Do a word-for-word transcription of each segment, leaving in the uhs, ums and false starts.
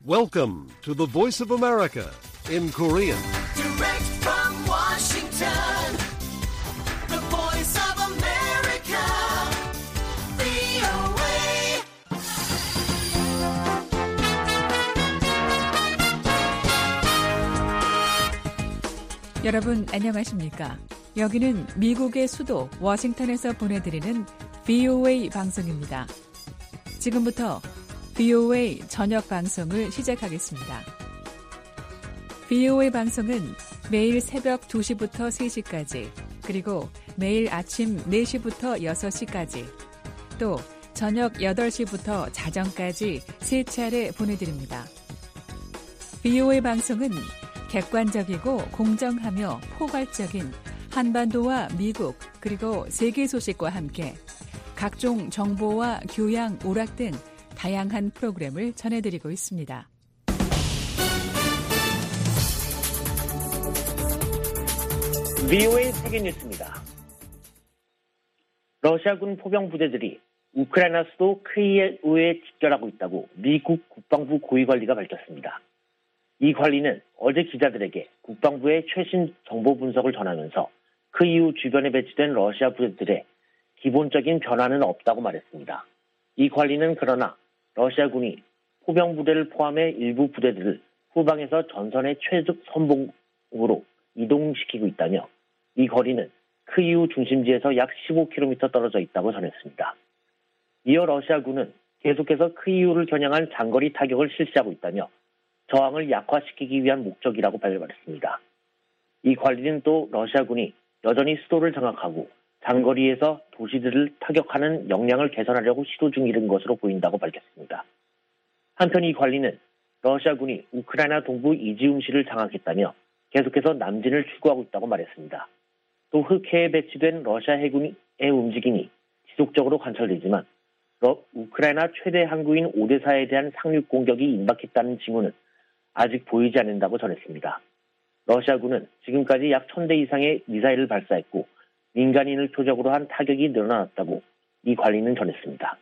Welcome to the Voice of America in Korean. Direct from Washington, the Voice of America, 브이오에이. 여러분 안녕하십니까? 여기는 미국의 수도 워싱턴에서 보내드리는 브이오에이 방송입니다. 지금부터 브이오에이 저녁 방송을 시작하겠습니다. 브이오에이 방송은 매일 새벽 두 시부터 세 시까지, 그리고 매일 아침 네 시부터 여섯 시까지, 또 저녁 여덟 시부터 자정까지 세 차례 보내드립니다. 브이오에이 방송은 객관적이고 공정하며 포괄적인 한반도와 미국 그리고 세계 소식과 함께 각종 정보와 교양, 오락 등 다양한 프로그램을 전해드리고 있습니다. 브이오에이 세계뉴스입니다. 러시아군 포병 부대들이 우크라이나 수도 키이우에 집결하고 있다고 미국 국방부 고위관리가 밝혔습니다. 이 관리는 어제 기자들에게 국방부의 최신 정보 분석을 전하면서 키이우 주변에 배치된 러시아 부대들의 기본적인 변화는 없다고 말했습니다. 이 관리는 그러나 러시아군이 포병 부대를 포함해 일부 부대들을 후방에서 전선의 최적 선봉으로 이동시키고 있다며 이 거리는 키이우 중심지에서 약 십오 킬로미터 떨어져 있다고 전했습니다. 이어 러시아군은 계속해서 키이우를 겨냥한 장거리 타격을 실시하고 있다며 저항을 약화시키기 위한 목적이라고 발표했습니다. 이 관리는 또 러시아군이 여전히 수도를 장악하고 장거리에서 도시들을 타격하는 역량을 개선하려고 시도 중인 것으로 보인다고 밝혔습니다. 한편 이 관리는 러시아군이 우크라이나 동부 이지움시를 장악했다며 계속해서 남진을 추구하고 있다고 말했습니다. 또 흑해에 배치된 러시아 해군의 움직임이 지속적으로 관찰되지만 우크라이나 최대 항구인 오데사에 대한 상륙 공격이 임박했다는 징후는 아직 보이지 않는다고 전했습니다. 러시아군은 지금까지 약 천 대 이상의 미사일을 발사했고 민간인을 표적으로 한 타격이 늘어났다고 이 관리는 전했습니다.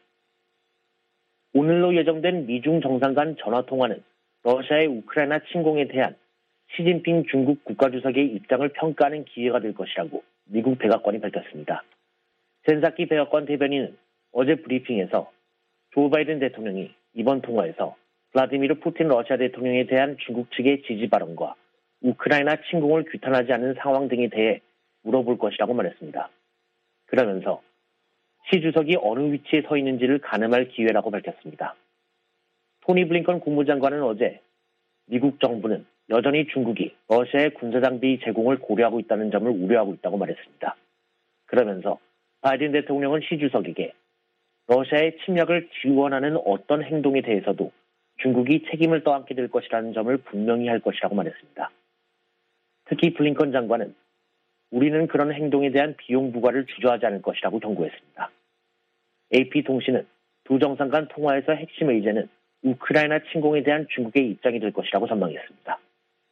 오늘로 예정된 미중 정상 간 전화통화는 러시아의 우크라이나 침공에 대한 시진핑 중국 국가주석의 입장을 평가하는 기회가 될 것이라고 미국 백악관이 밝혔습니다. 젠사키 백악관 대변인은 어제 브리핑에서 조 바이든 대통령이 이번 통화에서 블라디미르 푸틴 러시아 대통령에 대한 중국 측의 지지 발언과 우크라이나 침공을 규탄하지 않는 상황 등에 대해 물어볼 것이라고 말했습니다. 그러면서 시 주석이 어느 위치에 서 있는지를 가늠할 기회라고 밝혔습니다. 토니 블링컨 국무장관은 어제 미국 정부는 여전히 중국이 러시아의 군사장비 제공을 고려하고 있다는 점을 우려하고 있다고 말했습니다. 그러면서 바이든 대통령은 시 주석에게 러시아의 침략을 지원하는 어떤 행동에 대해서도 중국이 책임을 떠안게 될 것이라는 점을 분명히 할 것이라고 말했습니다. 특히 블링컨 장관은 우리는 그런 행동에 대한 비용 부과를 주저하지 않을 것이라고 경고했습니다. 에이피통신은 두 정상 간 통화에서 핵심 의제는 우크라이나 침공에 대한 중국의 입장이 될 것이라고 전망했습니다.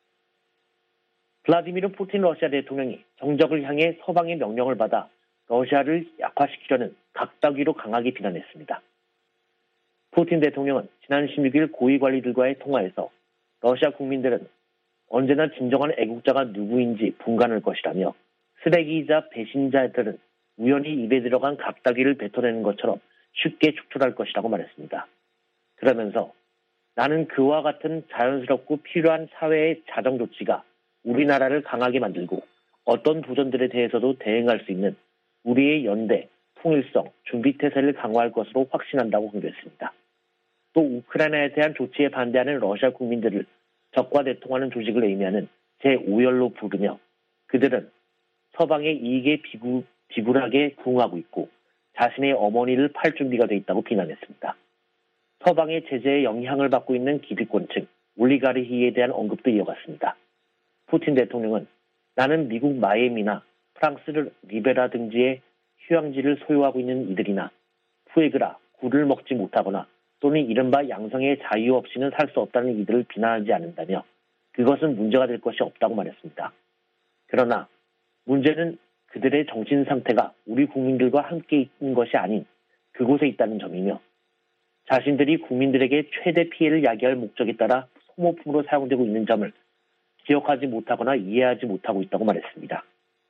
블라디미르 푸틴 러시아 대통령이 정적을 향해 서방의 명령을 받아 러시아를 약화시키려는 각다기로 강하게 비난했습니다. 푸틴 대통령은 지난 십육 일 고위관리들과의 통화에서 러시아 국민들은 언제나 진정한 애국자가 누구인지 분간할 것이라며 쓰레기이자 배신자들은 우연히 입에 들어간 각다기를 뱉어내는 것처럼 쉽게 축출할 것이라고 말했습니다. 그러면서 나는 그와 같은 자연스럽고 필요한 사회의 자정 조치가 우리나라를 강하게 만들고 어떤 도전들에 대해서도 대응할 수 있는 우리의 연대, 통일성, 준비태세를 강화할 것으로 확신한다고 강조했습니다. 또 우크라이나에 대한 조치에 반대하는 러시아 국민들을 적과 대통하는 조직을 의미하는 제오열로 부르며 그들은 서방의 이익에 비굴, 비굴하게 부응하고 있고 자신의 어머니를 팔 준비가 돼 있다고 비난했습니다. 서방의 제재에 영향을 받고 있는 기득권층, 올리가르히에 대한 언급도 이어갔습니다. 푸틴 대통령은 나는 미국 마이애미나 프랑스 리베라 등지의 휴양지를 소유하고 있는 이들이나 푸에그라, 굴을 먹지 못하거나 또는 이른바 양성의 자유 없이는 살 수 없다는 이들을 비난하지 않는다며 그것은 문제가 될 것이 없다고 말했습니다. 그러나 문제는 그들의 정신 상태가 우리 국민들과 함께 있는 것이 아닌 그곳에 있다는 점이며 자신들이 국민들에게 최대 피해를 야기할 목적에 따라 소모품으로 사용되고 있는 점을 기억하지 못하거나 이해하지 못하고 있다고 말했습니다.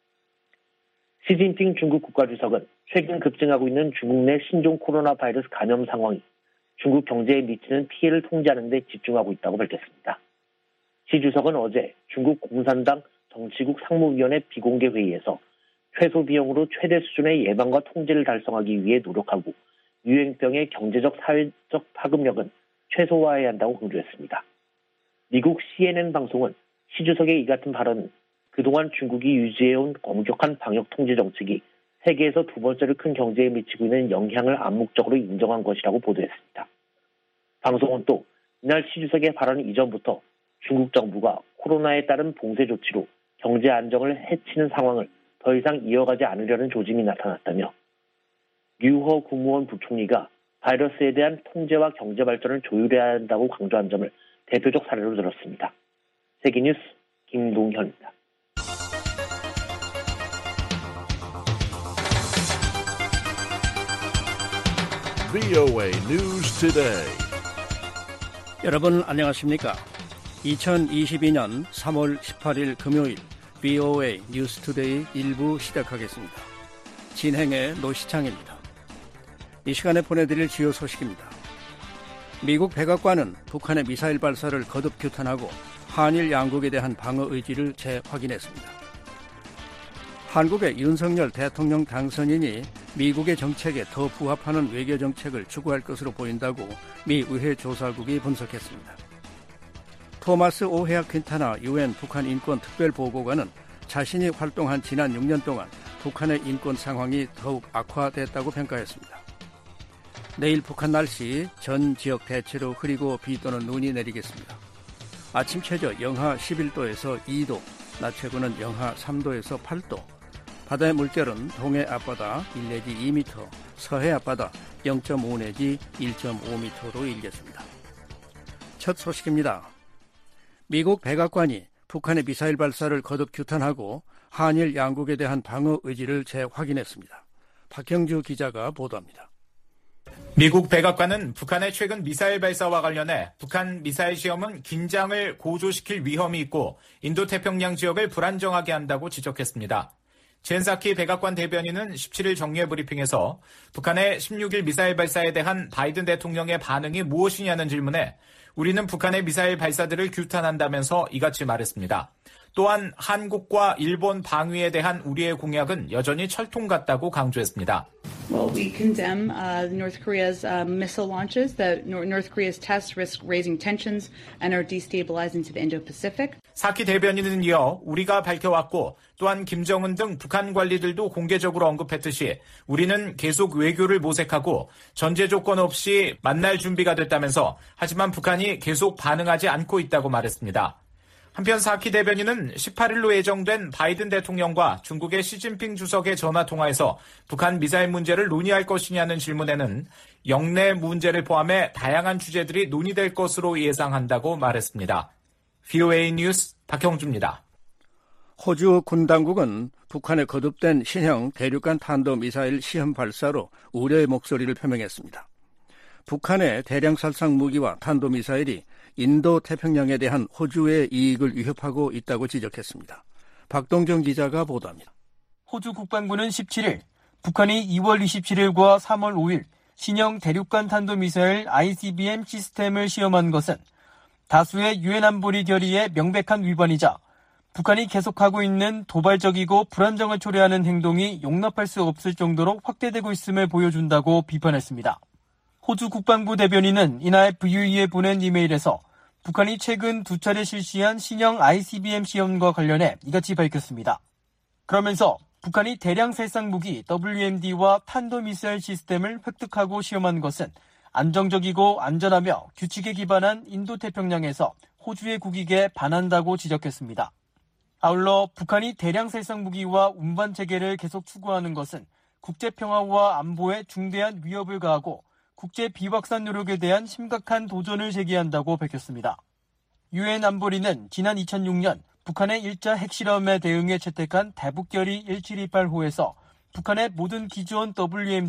시진핑 중국 국가주석은 최근 급증하고 있는 중국 내 신종 코로나 바이러스 감염 상황이 중국 경제에 미치는 피해를 통제하는 데 집중하고 있다고 밝혔습니다. 시 주석은 어제 중국 공산당 정치국 상무위원회 비공개 회의에서 최소 비용으로 최대 수준의 예방과 통제를 달성하기 위해 노력하고 유행병의 경제적 사회적 파급력은 최소화해야 한다고 강조했습니다. 미국 씨엔엔 방송은 시 주석의 이 같은 발언은 그동안 중국이 유지해온 엄격한 방역 통제 정책이 세계에서 두 번째로 큰 경제에 미치고 있는 영향을 암묵적으로 인정한 것이라고 보도했습니다. 방송은 또 이날 시 주석의 발언 이전부터 중국 정부가 코로나에 따른 봉쇄 조치로 경제 안정을 해치는 상황을 더 이상 이어가지 않으려는 조짐이 나타났다며 류허 국무원 부총리가 바이러스에 대한 통제와 경제 발전을 조율해야 한다고 강조한 점을 대표적 사례로 들었습니다. 세계뉴스 김동현입니다. 브이오에이 News Today. 여러분 안녕하십니까? 이천이십이년 삼월 십팔일 금요일 브이오에이 뉴스 투데이 일부 시작하겠습니다. 진행의 노시창입니다. 이 시간에 보내드릴 주요 소식입니다. 미국 백악관은 북한의 미사일 발사를 거듭 규탄하고 한일 양국에 대한 방어 의지를 재확인했습니다. 한국의 윤석열 대통령 당선인이 미국의 정책에 더 부합하는 외교 정책을 추구할 것으로 보인다고 미 의회 조사국이 분석했습니다. 토마스 오헤아 퀸타나 유엔 북한 인권 특별보고관은 자신이 활동한 지난 육 년 동안 북한의 인권 상황이 더욱 악화됐다고 평가했습니다. 내일 북한 날씨 전 지역 대체로 흐리고 비 또는 눈이 내리겠습니다. 아침 최저 영하 십일도에서 이도, 낮 최고는 영하 삼도에서 팔도, 바다의 물결은 동해 앞바다 일 내지 이 미터, 서해 앞바다 영 점 오 내지 일 점 오 미터로 일겠습니다. 첫 소식입니다. 미국 백악관이 북한의 미사일 발사를 거듭 규탄하고 한일 양국에 대한 방어 의지를 재확인했습니다. 박형주 기자가 보도합니다. 미국 백악관은 북한의 최근 미사일 발사와 관련해 북한 미사일 시험은 긴장을 고조시킬 위험이 있고 인도태평양 지역을 불안정하게 한다고 지적했습니다. 젠 사키 백악관 대변인은 십칠일 정례 브리핑에서 북한의 십육일 미사일 발사에 대한 바이든 대통령의 반응이 무엇이냐는 질문에 우리는 북한의 미사일 발사들을 규탄한다면서 이같이 말했습니다. 또한 한국과 일본 방위에 대한 우리의 공약은 여전히 철통 같다고 강조했습니다. Well, we condemn uh, North Korea's uh, missile launches. That North Korea's tests risk raising tensions and are destabilizing to the Indo-Pacific. 사키 대변인은 이어 우리가 밝혀왔고 또한 김정은 등 북한 관리들도 공개적으로 언급했듯이 우리는 계속 외교를 모색하고 전제 조건 없이 만날 준비가 됐다면서 하지만 북한이 계속 반응하지 않고 있다고 말했습니다. 한편 사키 대변인은 십팔일로 예정된 바이든 대통령과 중국의 시진핑 주석의 전화통화에서 북한 미사일 문제를 논의할 것이냐는 질문에는 영내 문제를 포함해 다양한 주제들이 논의될 것으로 예상한다고 말했습니다. 브이오에이 뉴스 박형주입니다. 호주 군 당국은 북한의 거듭된 신형 대륙간 탄도미사일 시험 발사로 우려의 목소리를 표명했습니다. 북한의 대량 살상 무기와 탄도미사일이 인도 태평양에 대한 호주의 이익을 위협하고 있다고 지적했습니다. 박동정 기자가 보도합니다. 호주 국방부는 십칠일 북한이 이월 이십칠일과 삼월 오일 신형 대륙간 탄도미사일 아이씨비엠 시스템을 시험한 것은 다수의 유엔 안보리 결의의 명백한 위반이자 북한이 계속하고 있는 도발적이고 불안정을 초래하는 행동이 용납할 수 없을 정도로 확대되고 있음을 보여준다고 비판했습니다. 호주 국방부 대변인은 이날 브이오이에 보낸 이메일에서 북한이 최근 두 차례 실시한 신형 아이씨비엠 시험과 관련해 이같이 밝혔습니다. 그러면서 북한이 대량 살상 무기 더블유엠디와 탄도미사일 시스템을 획득하고 시험한 것은 안정적이고 안전하며 규칙에 기반한 인도태평양에서 호주의 국익에 반한다고 지적했습니다. 아울러 북한이 대량 살상 무기와 운반 체계를 계속 추구하는 것은 국제평화와 안보에 중대한 위협을 가하고 국제 비확산 노력에 대한 심각한 도전을 제기한다고 밝혔습니다. 유엔 안보리는 지난 이천육년 북한의 일 차 핵실험에 대응해 채택한 대북결의 일칠이팔호에서 북한의 모든 기존 더블유엠디와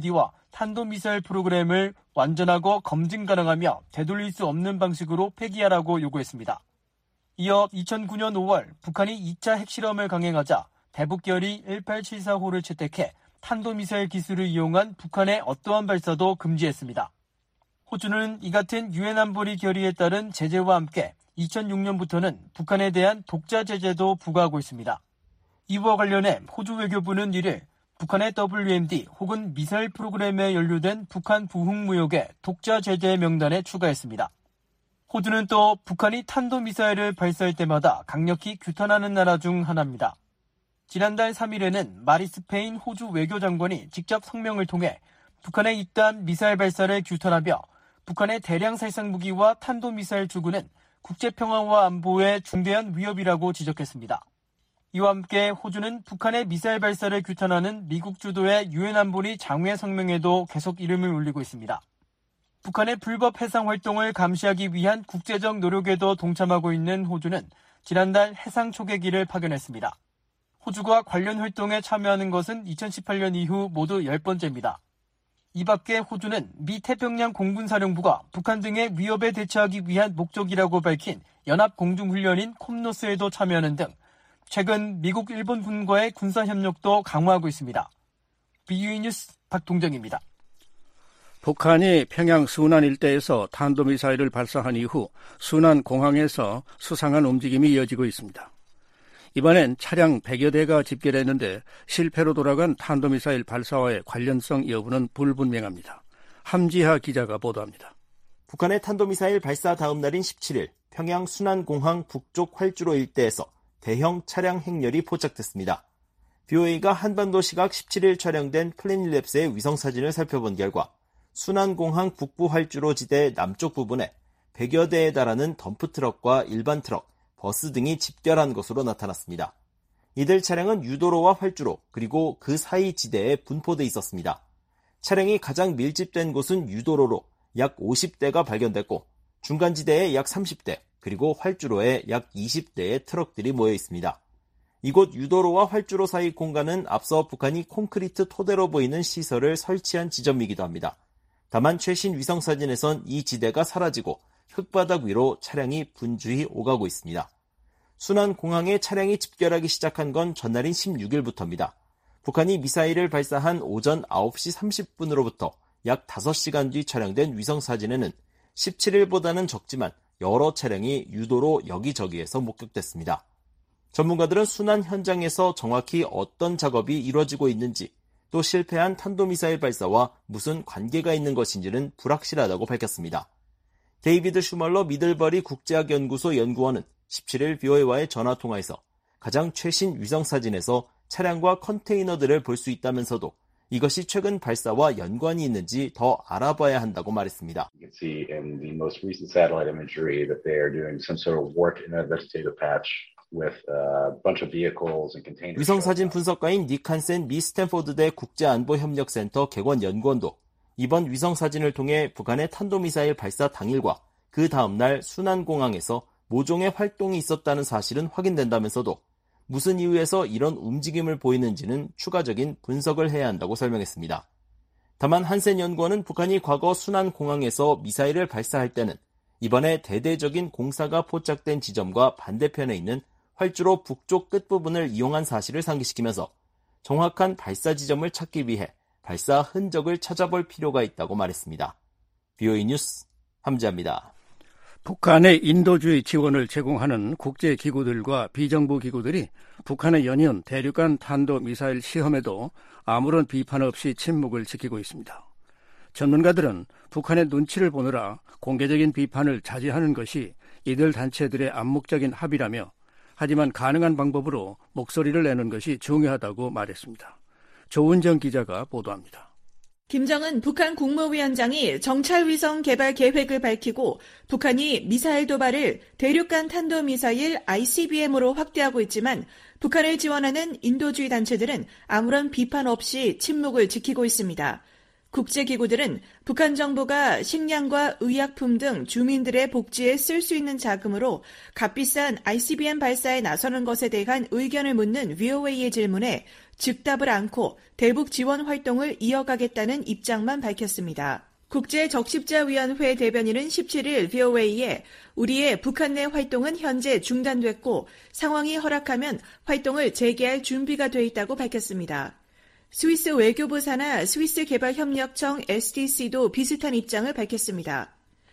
탄도미사일 프로그램을 완전하고 검증 가능하며 되돌릴 수 없는 방식으로 폐기하라고 요구했습니다. 이어 이천구년 오월 북한이 이 차 핵실험을 강행하자 대북결의 일팔칠사호를 채택해 탄도미사일 기술을 이용한 북한의 어떠한 발사도 금지했습니다. 호주는 이 같은 유엔 안보리 결의에 따른 제재와 함께 이천육년부터는 북한에 대한 독자 제재도 부과하고 있습니다. 이와 관련해 호주 외교부는 이를 북한의 더블유엠디 혹은 미사일 프로그램에 연루된 북한 부흥무역의 독자 제재 명단에 추가했습니다. 호주는 또 북한이 탄도미사일을 발사할 때마다 강력히 규탄하는 나라 중 하나입니다. 지난달 삼일에는 마리스페인 호주 외교장관이 직접 성명을 통해 북한의 이딴 미사일 발사를 규탄하며 북한의 대량 살상 무기와 탄도미사일 주구는 국제평화와 안보에 중대한 위협이라고 지적했습니다. 이와 함께 호주는 북한의 미사일 발사를 규탄하는 미국 주도의 유엔 안보리 장외 성명에도 계속 이름을 올리고 있습니다. 북한의 불법 해상 활동을 감시하기 위한 국제적 노력에도 동참하고 있는 호주는 지난달 해상 초계기를 파견했습니다. 호주가 관련 활동에 참여하는 것은 이천십팔년 이후 모두 열 번째입니다. 이 밖에 호주는 미 태평양 공군사령부가 북한 등의 위협에 대처하기 위한 목적이라고 밝힌 연합공중훈련인 콤노스에도 참여하는 등 최근 미국, 일본군과의 군사협력도 강화하고 있습니다. 비유이 뉴스 박동정입니다. 북한이 평양 순안 일대에서 탄도미사일을 발사한 이후 순안 공항에서 수상한 움직임이 이어지고 있습니다. 이번엔 차량 백여 대가 집결했는데 실패로 돌아간 탄도미사일 발사와의 관련성 여부는 불분명합니다. 함지하 기자가 보도합니다. 북한의 탄도미사일 발사 다음 날인 십칠일 평양 순안공항 북쪽 활주로 일대에서 대형 차량 행렬이 포착됐습니다. 비오에이가 한반도 시각 십칠일 촬영된 플래닛랩스의 위성사진을 살펴본 결과 순안공항 북부 활주로 지대 남쪽 부분에 백여 대에 달하는 덤프트럭과 일반 트럭, 버스 등이 집결한 것으로 나타났습니다. 이들 차량은 유도로와 활주로 그리고 그 사이 지대에 분포돼 있었습니다. 차량이 가장 밀집된 곳은 유도로로 약 오십 대가 발견됐고 중간 지대에 약 삼십 대 그리고 활주로에 약 이십 대의 트럭들이 모여 있습니다. 이곳 유도로와 활주로 사이 공간은 앞서 북한이 콘크리트 토대로 보이는 시설을 설치한 지점이기도 합니다. 다만 최신 위성사진에선 이 지대가 사라지고 흙바닥 위로 차량이 분주히 오가고 있습니다. 순안공항에 차량이 집결하기 시작한 건 전날인 십육일부터입니다. 북한이 미사일을 발사한 오전 아홉시 삼십분으로부터 약 다섯 시간 뒤 촬영된 위성사진에는 십칠일보다는 적지만 여러 차량이 유도로 여기저기에서 목격됐습니다. 전문가들은 순안 현장에서 정확히 어떤 작업이 이루어지고 있는지 또 실패한 탄도미사일 발사와 무슨 관계가 있는 것인지는 불확실하다고 밝혔습니다. 데이비드 슈멀러 미들버리 국제학연구소 연구원은 십칠일 비오에이와의 전화통화에서 가장 최신 위성사진에서 차량과 컨테이너들을 볼 수 있다면서도 이것이 최근 발사와 연관이 있는지 더 알아봐야 한다고 말했습니다. You can see in the most recent satellite imagery that they are doing some sort of work in a vegetative patch with a bunch of vehicles and containers. 위성사진 분석가인 닉 한센 미 스탠포드대 국제안보협력센터 객원연구원도 이번 위성사진을 통해 북한의 탄도미사일 발사 당일과 그 다음날 순안공항에서 모종의 활동이 있었다는 사실은 확인된다면서도 무슨 이유에서 이런 움직임을 보이는지는 추가적인 분석을 해야 한다고 설명했습니다. 다만 한센 연구원은 북한이 과거 순안공항에서 미사일을 발사할 때는 이번에 대대적인 공사가 포착된 지점과 반대편에 있는 활주로 북쪽 끝부분을 이용한 사실을 상기시키면서 정확한 발사 지점을 찾기 위해 발사 흔적을 찾아볼 필요가 있다고 말했습니다. 비오에이 뉴스 함지아입니다. 북한의 인도주의 지원을 제공하는 국제기구들과 비정부 기구들이 북한의 연이은 대륙간 탄도미사일 시험에도 아무런 비판 없이 침묵을 지키고 있습니다. 전문가들은 북한의 눈치를 보느라 공개적인 비판을 자제하는 것이 이들 단체들의 암묵적인 합의라며 하지만 가능한 방법으로 목소리를 내는 것이 중요하다고 말했습니다. 조은정 기자가 보도합니다. 김정은 북한 국무위원장이 정찰위성 개발 계획을 밝히고 북한이 미사일 도발을 대륙간 탄도미사일 아이씨비엠으로 확대하고 있지만 북한을 지원하는 인도주의 단체들은 아무런 비판 없이 침묵을 지키고 있습니다. 국제기구들은 북한 정부가 식량과 의약품 등 주민들의 복지에 쓸 수 있는 자금으로 값비싼 아이씨비엠 발사에 나서는 것에 대한 의견을 묻는 브이오에이의 질문에 즉답을 않고 대북 지원 활동을 이어가겠다는 입장만 밝혔습니다. 국제적십자위원회 대변인은 십칠일 브이오에이에 우리의 북한 내 활동은 현재 중단됐고 상황이 허락하면 활동을 재개할 준비가 돼 있다고 밝혔습니다. 스위스 외교부 산하 스위스 개발협력청 에스디씨도 비슷한 입장을 밝혔습니다.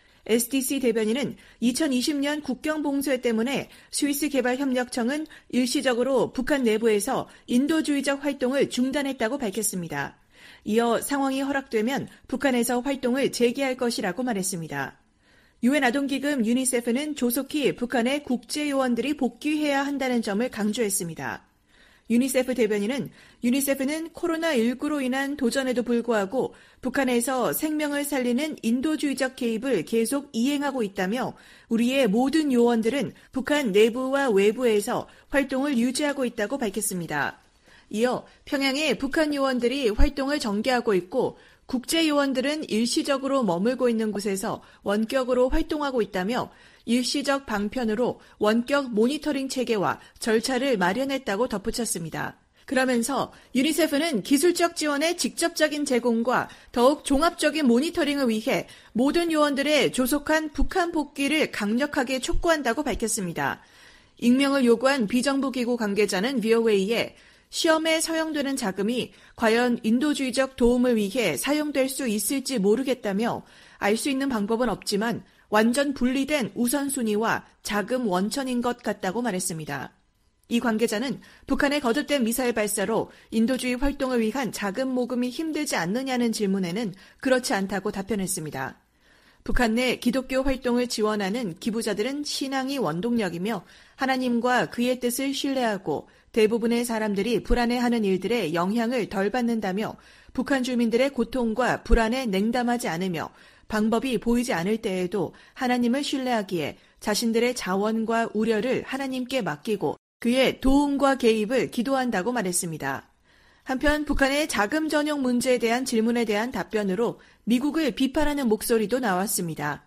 에스디씨 대변인은 이천이십 년 국경 봉쇄 때문에 스위스 개발협력청은 일시적으로 북한 내부에서 인도주의적 활동을 중단했다고 밝혔습니다. 이어 상황이 허락되면 북한에서 활동을 재개할 것이라고 말했습니다. 유엔 아동기금 유니세프는 조속히 북한의 국제요원들이 복귀해야 한다는 점을 강조했습니다. 유니세프 대변인은 유니세프는 코로나십구로 인한 도전에도 불구하고 북한에서 생명을 살리는 인도주의적 개입을 계속 이행하고 있다며 우리의 모든 요원들은 북한 내부와 외부에서 활동을 유지하고 있다고 밝혔습니다. 이어 평양에 북한 요원들이 활동을 전개하고 있고 국제 요원들은 일시적으로 머물고 있는 곳에서 원격으로 활동하고 있다며 일시적 방편으로 원격 모니터링 체계와 절차를 마련했다고 덧붙였습니다. 그러면서 유니세프는 기술적 지원의 직접적인 제공과 더욱 종합적인 모니터링을 위해 모든 요원들의 조속한 북한 복귀를 강력하게 촉구한다고 밝혔습니다. 익명을 요구한 비정부기구 관계자는 브이오에이에 시험에 사용되는 자금이 과연 인도주의적 도움을 위해 사용될 수 있을지 모르겠다며 알 수 있는 방법은 없지만 완전 분리된 우선순위와 자금 원천인 것 같다고 말했습니다. 이 관계자는 북한의 거듭된 미사일 발사로 인도주의 활동을 위한 자금 모금이 힘들지 않느냐는 질문에는 그렇지 않다고 답변했습니다. 북한 내 기독교 활동을 지원하는 기부자들은 신앙이 원동력이며 하나님과 그의 뜻을 신뢰하고 대부분의 사람들이 불안해하는 일들에 영향을 덜 받는다며 북한 주민들의 고통과 불안에 냉담하지 않으며 방법이 보이지 않을 때에도 하나님을 신뢰하기에 자신들의 자원과 우려를 하나님께 맡기고 그의 도움과 개입을 기도한다고 말했습니다. 한편 북한의 자금 전용 문제에 대한 질문에 대한 답변으로 미국을 비판하는 목소리도 나왔습니다.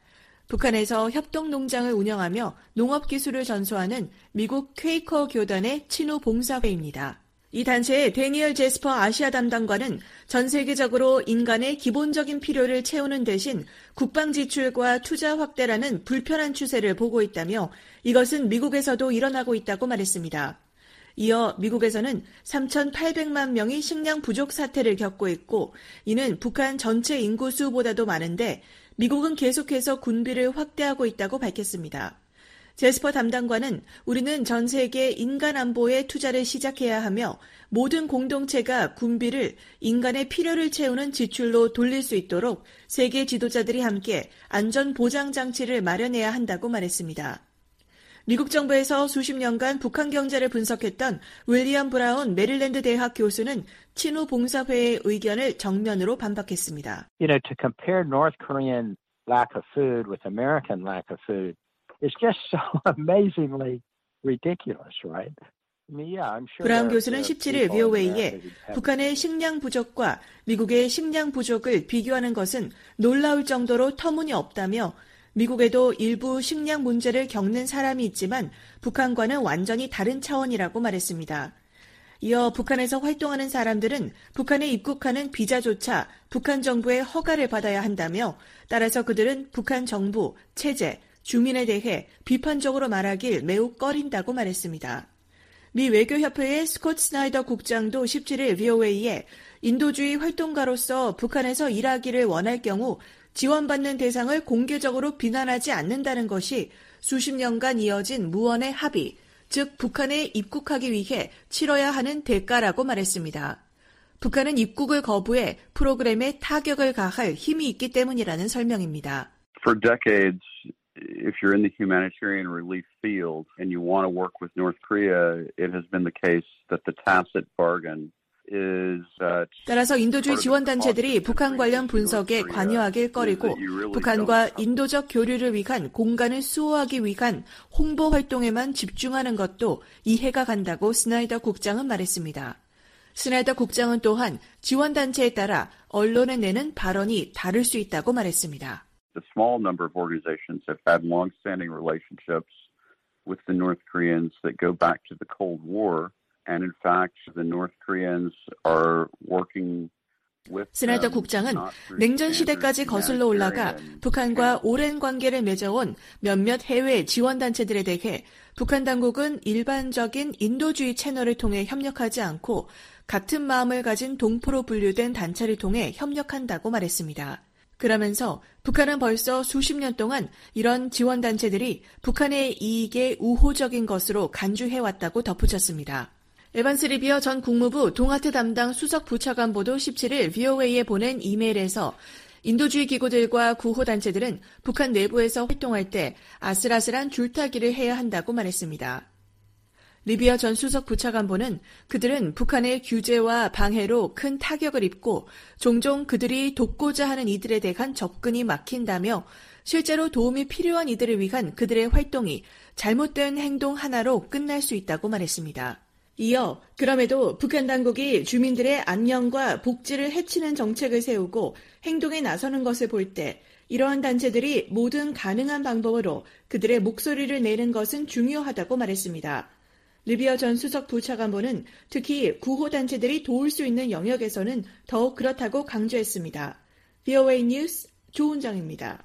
북한에서 협동농장을 운영하며 농업기술을 전수하는 미국 퀘이커 교단의 친후 봉사회입니다. 이 단체의 데니얼 제스퍼 아시아 담당관은 전 세계적으로 인간의 기본적인 필요를 채우는 대신 국방 지출과 투자 확대라는 불편한 추세를 보고 있다며 이것은 미국에서도 일어나고 있다고 말했습니다. 이어 미국에서는 삼천팔백만 명이 식량 부족 사태를 겪고 있고 이는 북한 전체 인구 수보다도 많은데 미국은 계속해서 군비를 확대하고 있다고 밝혔습니다. 제스퍼 담당관은 우리는 전 세계 인간 안보에 투자를 시작해야 하며 모든 공동체가 군비를 인간의 필요를 채우는 지출로 돌릴 수 있도록 세계 지도자들이 함께 안전 보장 장치를 마련해야 한다고 말했습니다. 미국 정부에서 수십 년간 북한 경제를 분석했던 윌리엄 브라운 메릴랜드 대학 교수는 친후 봉사회의 의견을 정면으로 반박했습니다. You know, to compare North Korean lack of food with American lack of food is just so amazingly ridiculous, right? I mean, yeah, I'm sure 브라운 교수는 십칠일 브이오에이에 북한의 식량 부족과 미국의 식량 부족을 비교하는 것은 놀라울 정도로 터무니없다며 미국에도 일부 식량 문제를 겪는 사람이 있지만 북한과는 완전히 다른 차원이라고 말했습니다. 이어 북한에서 활동하는 사람들은 북한에 입국하는 비자조차 북한 정부의 허가를 받아야 한다며 따라서 그들은 북한 정부, 체제, 주민에 대해 비판적으로 말하길 매우 꺼린다고 말했습니다. 미 외교협회의 스콧 스나이더 국장도 십칠일 브이오에이에 인도주의 활동가로서 북한에서 일하기를 원할 경우 지원받는 대상을 공개적으로 비난하지 않는다는 것이 수십 년간 이어진 무언의 합의, 즉 북한에 입국하기 위해 치러야 하는 대가라고 말했습니다. 북한은 입국을 거부해 프로그램에 타격을 가할 힘이 있기 때문이라는 설명입니다. For decades, if you're in the humanitarian relief field and you want to work with North Korea, it has been the case that the tacit bargain 따라서 인도주의 지원단체들이 북한 관련 분석에 관여하길 꺼리고 북한과 인도적 교류를 위한 공간을 수호하기 위한 홍보 활동에만 집중하는 것도 이해가 간다고 스나이더 국장은 말했습니다. 스나이더 국장은 또한 지원단체에 따라 언론에 내는 발언이 다를 수 있다고 말했습니다. A small number of organizations have had long-standing relationships with the North Koreans that go back to the Cold War, and in fact, the North Koreans are working 스나이더 국장은 냉전 시대까지 거슬러 올라가 북한과 오랜 관계를 맺어온 몇몇 해외 지원단체들에 대해 북한 당국은 일반적인 인도주의 채널을 통해 협력하지 않고 같은 마음을 가진 동포로 분류된 단체를 통해 협력한다고 말했습니다. 그러면서 북한은 벌써 수십 년 동안 이런 지원단체들이 북한의 이익에 우호적인 것으로 간주해왔다고 덧붙였습니다. 에반스 리비어 전 국무부 동아태 담당 수석 부차관보도 십칠일 브이오에이에 보낸 이메일에서 인도주의 기구들과 구호단체들은 북한 내부에서 활동할 때 아슬아슬한 줄타기를 해야 한다고 말했습니다. 리비어 전 수석 부차관보는 그들은 북한의 규제와 방해로 큰 타격을 입고 종종 그들이 돕고자 하는 이들에 대한 접근이 막힌다며 실제로 도움이 필요한 이들을 위한 그들의 활동이 잘못된 행동 하나로 끝날 수 있다고 말했습니다. 이어 그럼에도 북한 당국이 주민들의 안녕과 복지를 해치는 정책을 세우고 행동에 나서는 것을 볼 때 이러한 단체들이 모든 가능한 방법으로 그들의 목소리를 내는 것은 중요하다고 말했습니다. 리비어 전 수석 부차관보는 특히 구호단체들이 도울 수 있는 영역에서는 더욱 그렇다고 강조했습니다. 브이오에이 뉴스 조은정입니다.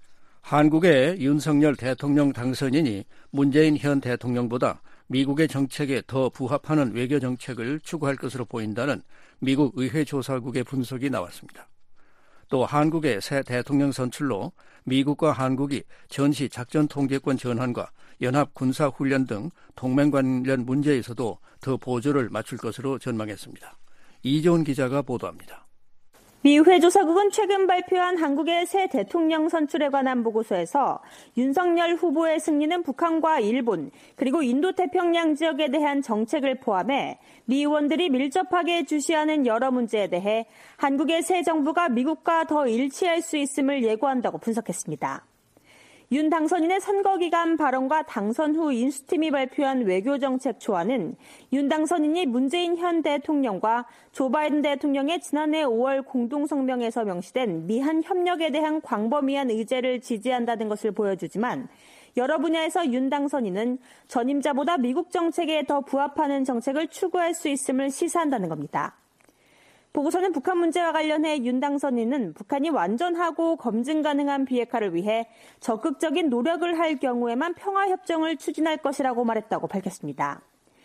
한국의 윤석열 대통령 당선인이 문재인 현 대통령보다 미국의 정책에 더 부합하는 외교 정책을 추구할 것으로 보인다는 미국 의회조사국의 분석이 나왔습니다. 또 한국의 새 대통령 선출로 미국과 한국이 전시 작전 통제권 전환과 연합 군사훈련 등 동맹 관련 문제에서도 더 보조를 맞출 것으로 전망했습니다. 이재훈 기자가 보도합니다. 미 의회조사국은 최근 발표한 한국의 새 대통령 선출에 관한 보고서에서 윤석열 후보의 승리는 북한과 일본 그리고 인도태평양 지역에 대한 정책을 포함해 미 의원들이 밀접하게 주시하는 여러 문제에 대해 한국의 새 정부가 미국과 더 일치할 수 있음을 예고한다고 분석했습니다. 윤 당선인의 선거 기간 발언과 당선 후 인수팀이 발표한 외교정책 초안은 윤 당선인이 문재인 현 대통령과 조 바이든 대통령의 지난해 오월 공동성명에서 명시된 미한 협력에 대한 광범위한 의제를 지지한다는 것을 보여주지만 여러 분야에서 윤 당선인은 전임자보다 미국 정책에 더 부합하는 정책을 추구할 수 있음을 시사한다는 겁니다. 보고서는 북한 문제와 관련해 윤 당선인은 북한이 완전하고 검증 가능한 비핵화를 위해 적극적인 노력을 할 경우에만 평화협정을 추진할 것이라고 말했다고 밝혔습니다.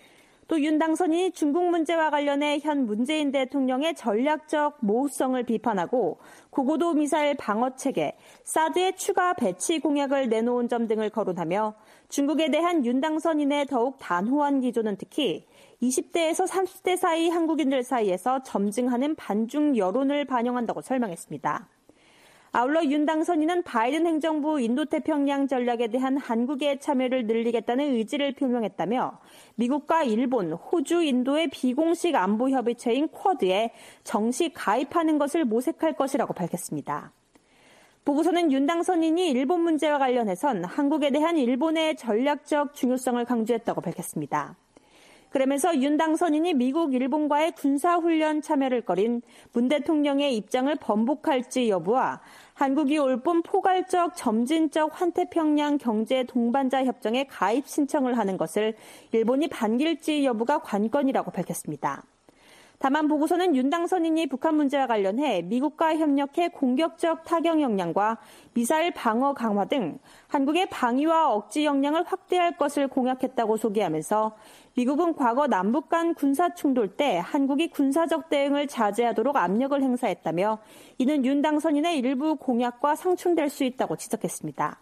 또 윤 당선인이 중국 문제와 관련해 현 문재인 대통령의 전략적 모호성을 비판하고 고고도 미사일 방어체계, 사드의 추가 배치 공약을 내놓은 점 등을 거론하며 중국에 대한 윤 당선인의 더욱 단호한 기조는 특히 이십 대에서 삼십 대 사이 한국인들 사이에서 점증하는 반중 여론을 반영한다고 설명했습니다. 아울러 윤 당선인은 바이든 행정부 인도태평양 전략에 대한 한국의 참여를 늘리겠다는 의지를 표명했다며 미국과 일본, 호주, 인도의 비공식 안보협의체인 쿼드에 정식 가입하는 것을 모색할 것이라고 밝혔습니다. 보고서는 윤 당선인이 일본 문제와 관련해선 한국에 대한 일본의 전략적 중요성을 강조했다고 밝혔습니다. 그러면서 윤 당선인이 미국, 일본과의 군사훈련 참여를 꺼린 문 대통령의 입장을 번복할지 여부와 한국이 올봄 포괄적 점진적 환태평양 경제 동반자 협정에 가입 신청을 하는 것을 일본이 반길지 여부가 관건이라고 밝혔습니다. 다만 보고서는 윤 당선인이 북한 문제와 관련해 미국과 협력해 공격적 타격 역량과 미사일 방어 강화 등 한국의 방위와 억지 역량을 확대할 것을 공약했다고 소개하면서 미국은 과거 남북 간 군사 충돌 때 한국이 군사적 대응을 자제하도록 압력을 행사했다며 이는 윤 당선인의 일부 공약과 상충될 수 있다고 지적했습니다.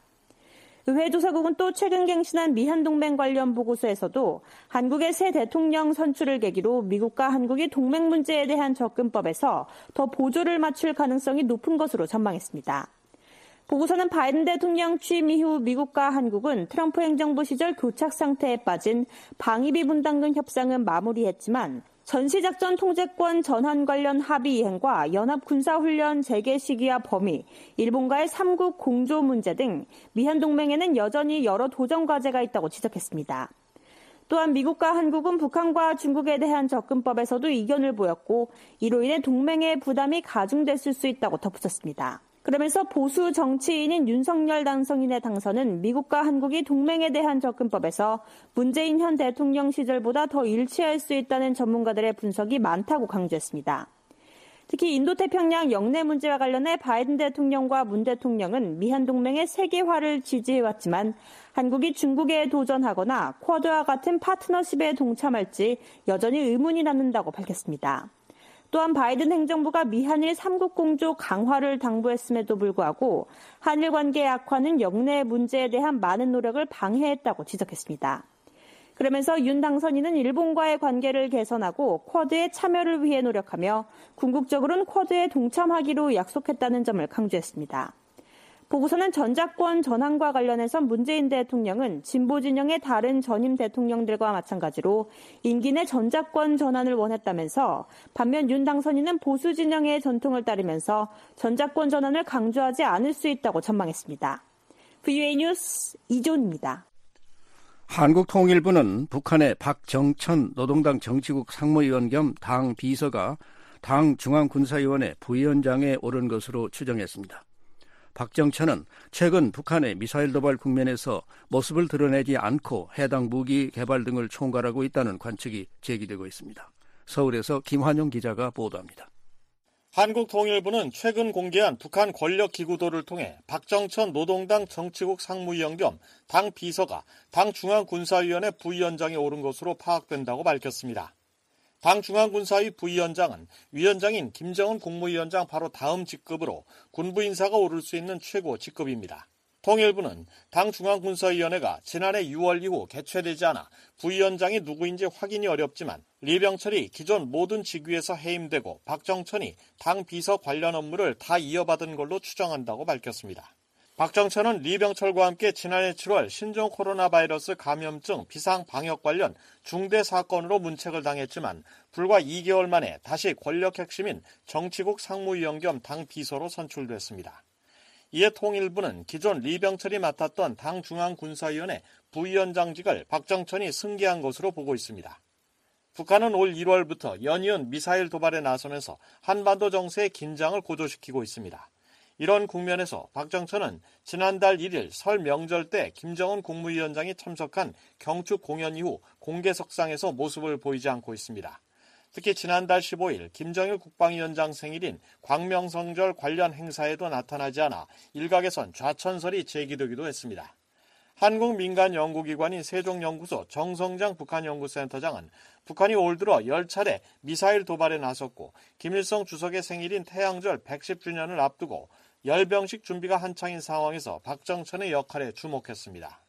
의회조사국은 또 최근 갱신한 미한동맹 관련 보고서에서도 한국의 새 대통령 선출을 계기로 미국과 한국이 동맹 문제에 대한 접근법에서 더 보조를 맞출 가능성이 높은 것으로 전망했습니다. 보고서는 바이든 대통령 취임 이후 미국과 한국은 트럼프 행정부 시절 교착 상태에 빠진 방위비 분담금 협상은 마무리했지만 전시작전 통제권 전환 관련 합의 이행과 연합군사훈련 재개 시기와 범위, 일본과의 삼국 공조 문제 등 미한동맹에는 여전히 여러 도전 과제가 있다고 지적했습니다. 또한 미국과 한국은 북한과 중국에 대한 접근법에서도 이견을 보였고 이로 인해 동맹의 부담이 가중됐을 수 있다고 덧붙였습니다. 그러면서 보수 정치인인 윤석열 당선인의 당선은 미국과 한국이 동맹에 대한 접근법에서 문재인 현 대통령 시절보다 더 일치할 수 있다는 전문가들의 분석이 많다고 강조했습니다. 특히 인도태평양 영내 문제와 관련해 바이든 대통령과 문 대통령은 미한 동맹의 세계화를 지지해왔지만 한국이 중국에 도전하거나 쿼드와 같은 파트너십에 동참할지 여전히 의문이 남는다고 밝혔습니다. 또한 바이든 행정부가 미한일 삼국 공조 강화를 당부했음에도 불구하고 한일 관계 악화는 영내 문제에 대한 많은 노력을 방해했다고 지적했습니다. 그러면서 윤 당선인은 일본과의 관계를 개선하고 쿼드의 참여를 위해 노력하며 궁극적으로는 쿼드에 동참하기로 약속했다는 점을 강조했습니다. 보고서는 전작권 전환과 관련해서 문재인 대통령은 진보 진영의 다른 전임 대통령들과 마찬가지로 임기 내 전작권 전환을 원했다면서 반면 윤 당선인은 보수 진영의 전통을 따르면서 전작권 전환을 강조하지 않을 수 있다고 전망했습니다. 브이오에이 뉴스 이존입니다. 한국통일부는 북한의 박정천 노동당 정치국 상무위원 겸 당 비서가 당 중앙군사위원회 부위원장에 오른 것으로 추정했습니다. 박정천은 최근 북한의 미사일 도발 국면에서 모습을 드러내지 않고 해당 무기 개발 등을 총괄하고 있다는 관측이 제기되고 있습니다. 서울에서 김환용 기자가 보도합니다. 한국통일부는 최근 공개한 북한 권력기구도를 통해 박정천 노동당 정치국 상무위원 겸 당 비서가 당 중앙군사위원회 부위원장에 오른 것으로 파악된다고 밝혔습니다. 당 중앙군사위 부위원장은 위원장인 김정은 국무위원장 바로 다음 직급으로 군부 인사가 오를 수 있는 최고 직급입니다. 통일부는 당 중앙군사위원회가 지난해 유월 이후 개최되지 않아 부위원장이 누구인지 확인이 어렵지만 리병철이 기존 모든 직위에서 해임되고 박정천이 당 비서 관련 업무를 다 이어받은 걸로 추정한다고 밝혔습니다. 박정천은 리병철과 함께 지난해 칠월 신종 코로나 바이러스 감염증 비상 방역 관련 중대 사건으로 문책을 당했지만 불과 이 개월 만에 다시 권력 핵심인 정치국 상무위원 겸 당 비서로 선출됐습니다. 이에 통일부는 기존 리병철이 맡았던 당 중앙군사위원회 부위원장직을 박정천이 승계한 것으로 보고 있습니다. 북한은 올 일월부터 연이은 미사일 도발에 나서면서 한반도 정세의 긴장을 고조시키고 있습니다. 이런 국면에서 박정천은 지난달 일 일 설 명절 때 김정은 국무위원장이 참석한 경축 공연 이후 공개석상에서 모습을 보이지 않고 있습니다. 특히 지난달 십오 일 김정일 국방위원장 생일인 광명성절 관련 행사에도 나타나지 않아 일각에선 좌천설이 제기되기도 했습니다. 한국 민간 연구기관인 세종연구소 정성장 북한연구센터장은 북한이 올 들어 열 차례 미사일 도발에 나섰고 김일성 주석의 생일인 태양절 백십 주년을 앞두고 열병식 준비가 한창인 상황에서 박정천의 역할에 주목했습니다.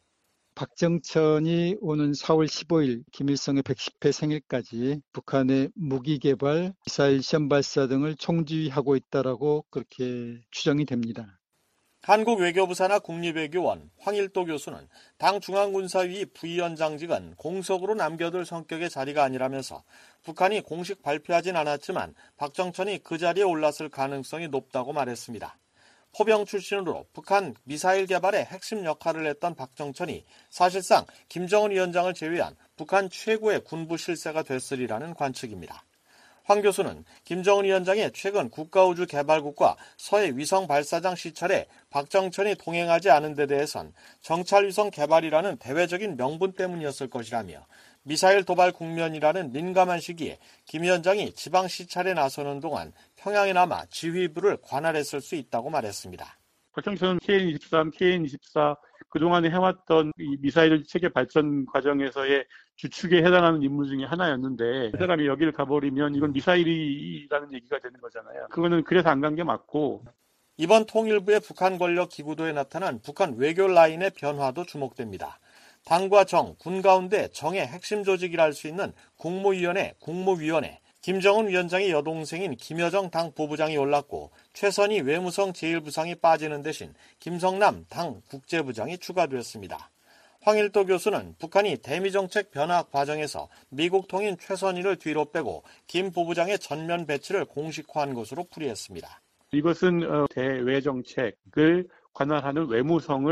박정천이 오는 사월 십오일 김일성의 백십 회 생일까지 북한의 무기 개발, 미사일 시험 발사 등을 총지휘하고 있다라고 그렇게 추정이 됩니다. 한국 외교부 산하 국립외교원 황일도 교수는 당 중앙군사위 부위원장직은 공석으로 남겨둘 성격의 자리가 아니라면서 북한이 공식 발표하진 않았지만 박정천이 그 자리에 올랐을 가능성이 높다고 말했습니다. 포병 출신으로 북한 미사일 개발에 핵심 역할을 했던 박정천이 사실상 김정은 위원장을 제외한 북한 최고의 군부 실세가 됐으리라는 관측입니다. 황 교수는 김정은 위원장의 최근 국가우주개발국과 서해 위성 발사장 시찰에 박정천이 동행하지 않은 데 대해선 정찰위성 개발이라는 대외적인 명분 때문이었을 것이라며 미사일 도발 국면이라는 민감한 시기에 김 위원장이 지방 시찰에 나서는 동안 평양에 남아 지휘부를 관할했을 수 있다고 말했습니다. 박정천 케이엔 이십삼, 케이엔 이십사 그동안에 해왔던 이 미사일 체계 발전 과정에서의 주축에 해당하는 인물 중에 하나였는데 그 사람이 여기를 가버리면 이건 미사일이라는 얘기가 되는 거잖아요. 그거는 그래서 안 간 게 맞고. 이번 통일부의 북한 권력 기구도에 나타난 북한 외교 라인의 변화도 주목됩니다. 당과 정, 군 가운데 정의 핵심 조직이라 할 수 있는 국무위원회, 국무위원회, 김정은 위원장의 여동생인 김여정 당 부부장이 올랐고 최선희 외무성 제일 부상이 빠지는 대신 김성남 당 국제부장이 추가되었습니다. 황일도 교수는 북한이 대미정책 변화 과정에서 미국 통인 최선희를 뒤로 빼고 김 부부장의 전면 배치를 공식화한 것으로 풀이했습니다. 이것은 대외 정책을 관할하는 외무성을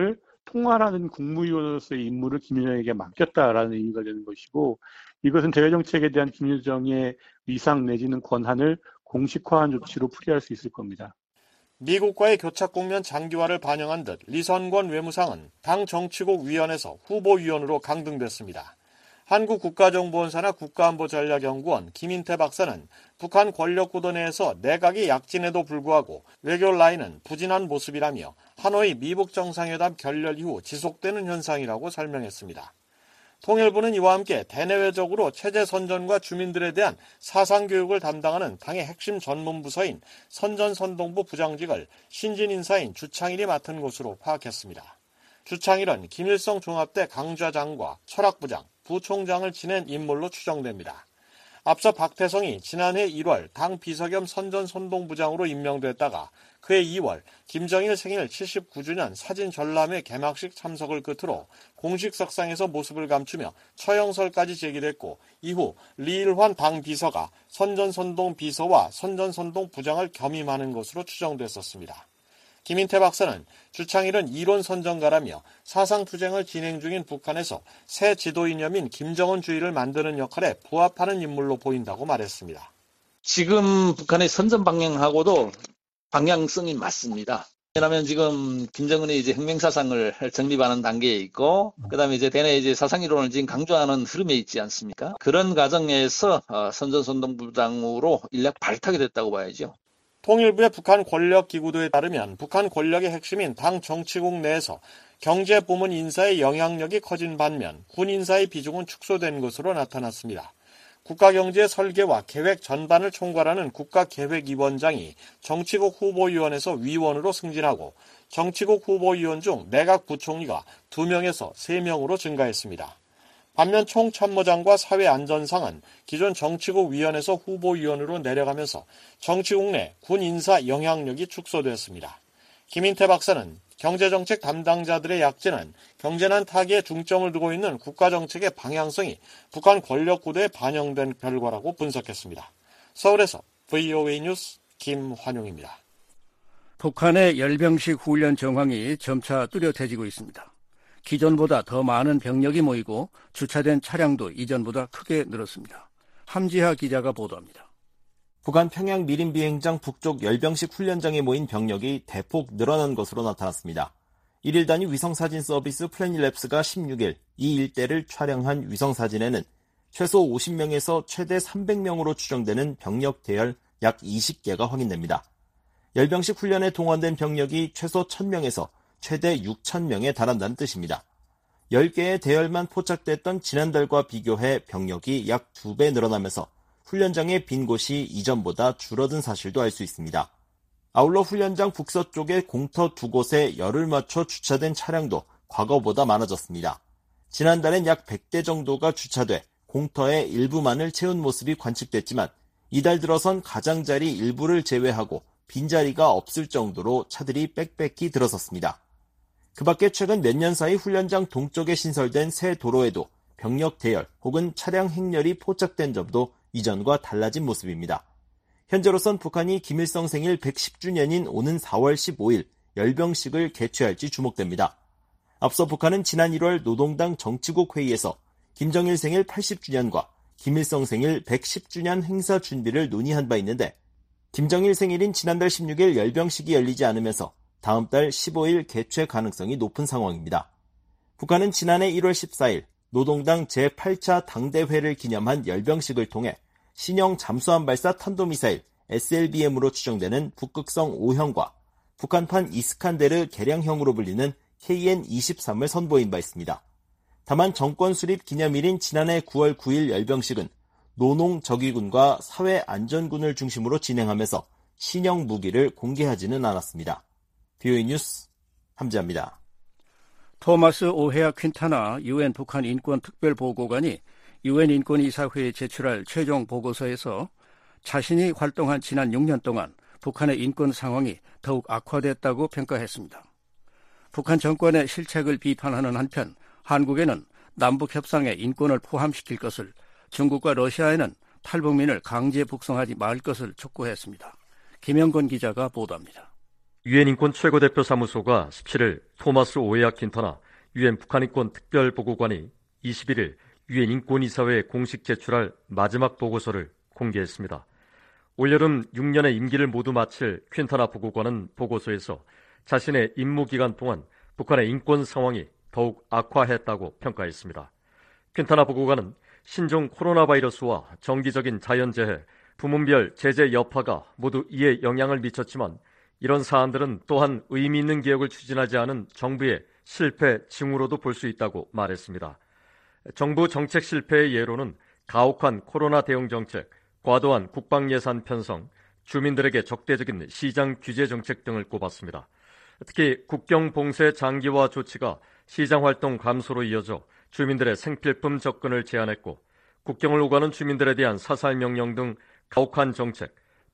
통화라는 국무위원으로서의 임무를 김여정에게 맡겼다라는 의미가 되는 것이고, 이것은 대외정책에 대한 김여정의 위상 내지는 권한을 공식화한 조치로 풀이할 수 있을 겁니다. 미국과의 교착 국면 장기화를 반영한 듯 리선권 외무상은 당 정치국 위원회에서 후보위원으로 강등됐습니다. 한국국가정보원사나 국가안보전략연구원 김인태 박사는 북한 권력구도 내에서 내각이 약진에도 불구하고 외교 라인은 부진한 모습이라며 하노이 미북 정상회담 결렬 이후 지속되는 현상이라고 설명했습니다. 통일부는 이와 함께 대내외적으로 체제 선전과 주민들에 대한 사상교육을 담당하는 당의 핵심 전문부서인 선전선동부 부장직을 신진 인사인 주창일이 맡은 것으로 파악했습니다. 주창일은 김일성 종합대 강좌장과 철학부장, 부총장을 지낸 인물로 추정됩니다. 앞서 박태성이 지난해 일월 당 비서 겸 선전선동부장으로 임명됐다가 그해 이월 김정일 생일 칠십구 주년 사진 전람회 개막식 참석을 끝으로 공식 석상에서 모습을 감추며 처형설까지 제기됐고, 이후 리일환 당 비서가 선전선동 비서와 선전선동 부장을 겸임하는 것으로 추정됐었습니다. 김인태 박사는 주창일은 이론 선전가라며 사상투쟁을 진행 중인 북한에서 새 지도 이념인 김정은주의를 만드는 역할에 부합하는 인물로 보인다고 말했습니다. 지금 북한의 선전 방향하고도 방향성이 맞습니다. 왜냐하면 지금 김정은이 이제 혁명사상을 정립하는 단계에 있고, 그 다음에 이제 대내 이제 사상이론을 지금 강조하는 흐름에 있지 않습니까? 그런 과정에서 선전선동부장으로 인력 발탁이 됐다고 봐야죠. 통일부의 북한 권력기구도에 따르면 북한 권력의 핵심인 당 정치국 내에서 경제부문 인사의 영향력이 커진 반면 군 인사의 비중은 축소된 것으로 나타났습니다. 국가경제 설계와 계획 전반을 총괄하는 국가계획위원장이 정치국 후보위원회에서 위원으로 승진하고, 정치국 후보위원 중 내각 부총리가 두 명에서 세 명으로 증가했습니다. 반면 총참모장과 사회안전상은 기존 정치국 위원회에서 후보위원으로 내려가면서 정치국 내 군 인사 영향력이 축소되었습니다. 김인태 박사는 경제정책 담당자들의 약진은 경제난 타기에 중점을 두고 있는 국가정책의 방향성이 북한 권력구도에 반영된 결과라고 분석했습니다. 서울에서 브이오에이 뉴스 김환용입니다. 북한의 열병식 훈련 정황이 점차 뚜렷해지고 있습니다. 기존보다 더 많은 병력이 모이고 주차된 차량도 이전보다 크게 늘었습니다. 함지하 기자가 보도합니다. 북한 평양 미림 비행장 북쪽 열병식 훈련장에 모인 병력이 대폭 늘어난 것으로 나타났습니다. 일 일 단위 위성사진 서비스 플래닛랩스가 십육 일 이 일대를 촬영한 위성사진에는 최소 오십 명에서 최대 삼백 명으로 추정되는 병력 대열 약 이십 개가 확인됩니다. 열병식 훈련에 동원된 병력이 최소 천 명에서 최대 육천 명에 달한다는 뜻입니다. 열 개의 대열만 포착됐던 지난달과 비교해 병력이 약 두 배 늘어나면서 훈련장의 빈 곳이 이전보다 줄어든 사실도 알 수 있습니다. 아울러 훈련장 북서쪽에 공터 두 곳에 열을 맞춰 주차된 차량도 과거보다 많아졌습니다. 지난달엔 약 백 대 정도가 주차돼 공터의 일부만을 채운 모습이 관측됐지만 이달 들어선 가장자리 일부를 제외하고 빈자리가 없을 정도로 차들이 빽빽히 들어섰습니다. 그 밖에 최근 몇 년 사이 훈련장 동쪽에 신설된 새 도로에도 병력 대열 혹은 차량 행렬이 포착된 점도 이전과 달라진 모습입니다. 현재로선 북한이 김일성 생일 백십 주년인 오는 사월 십오일 열병식을 개최할지 주목됩니다. 앞서 북한은 지난 일월 노동당 정치국 회의에서 김정일 생일 팔십 주년과 김일성 생일 백십 주년 행사 준비를 논의한 바 있는데, 김정일 생일인 지난달 십육일 열병식이 열리지 않으면서 다음 달 십오일 개최 가능성이 높은 상황입니다. 북한은 지난해 일월 십사일 노동당 제팔 차 당대회를 기념한 열병식을 통해 신형 잠수함 발사 탄도미사일 에스엘비엠으로 추정되는 북극성 오형과 북한판 이스칸데르 개량형으로 불리는 케이엔 이십삼을 선보인 바 있습니다. 다만 정권 수립 기념일인 지난해 구월 구일 열병식은 노농적위군과 사회안전군을 중심으로 진행하면서 신형 무기를 공개하지는 않았습니다. 비오에이 뉴스 함지아입니다. 토마스 오헤아 퀸타나 유엔 북한 인권 특별보고관이 유엔 인권이사회에 제출할 최종 보고서에서 자신이 활동한 지난 육 년 동안 북한의 인권 상황이 더욱 악화됐다고 평가했습니다. 북한 정권의 실책을 비판하는 한편 한국에는 남북 협상에 인권을 포함시킬 것을, 중국과 러시아에는 탈북민을 강제 북송하지 말 것을 촉구했습니다. 김영건 기자가 보도합니다. 유엔 인권 최고대표 사무소가 십칠일 토마스 오헤아 퀸터나 유엔 북한인권 특별보고관이 이십일일 유엔 인권이사회에 공식 제출할 마지막 보고서를 공개했습니다. 올여름 육 년의 임기를 모두 마칠 퀸터나 보고관은 보고서에서 자신의 임무 기간 동안 북한의 인권 상황이 더욱 악화했다고 평가했습니다. 퀸터나 보고관은 신종 코로나 바이러스와 정기적인 자연재해, 부문별 제재 여파가 모두 이에 영향을 미쳤지만 이런 사안들은 또한 의미 있는 개혁을 추진하지 않은 정부의 실패 징후로도 볼 수 있다고 말했습니다. 정부 정책 실패의 예로는 가혹한 코로나 대응 정책, 과도한 국방 예산 편성, 주민들에게 적대적인 시장 규제 정책 등을 꼽았습니다. 특히 국경 봉쇄 장기화 조치가 시장 활동 감소로 이어져 주민들의 생필품 접근을 제한했고 국경을 오가는 주민들에 대한 사살 명령 등 가혹한 정책,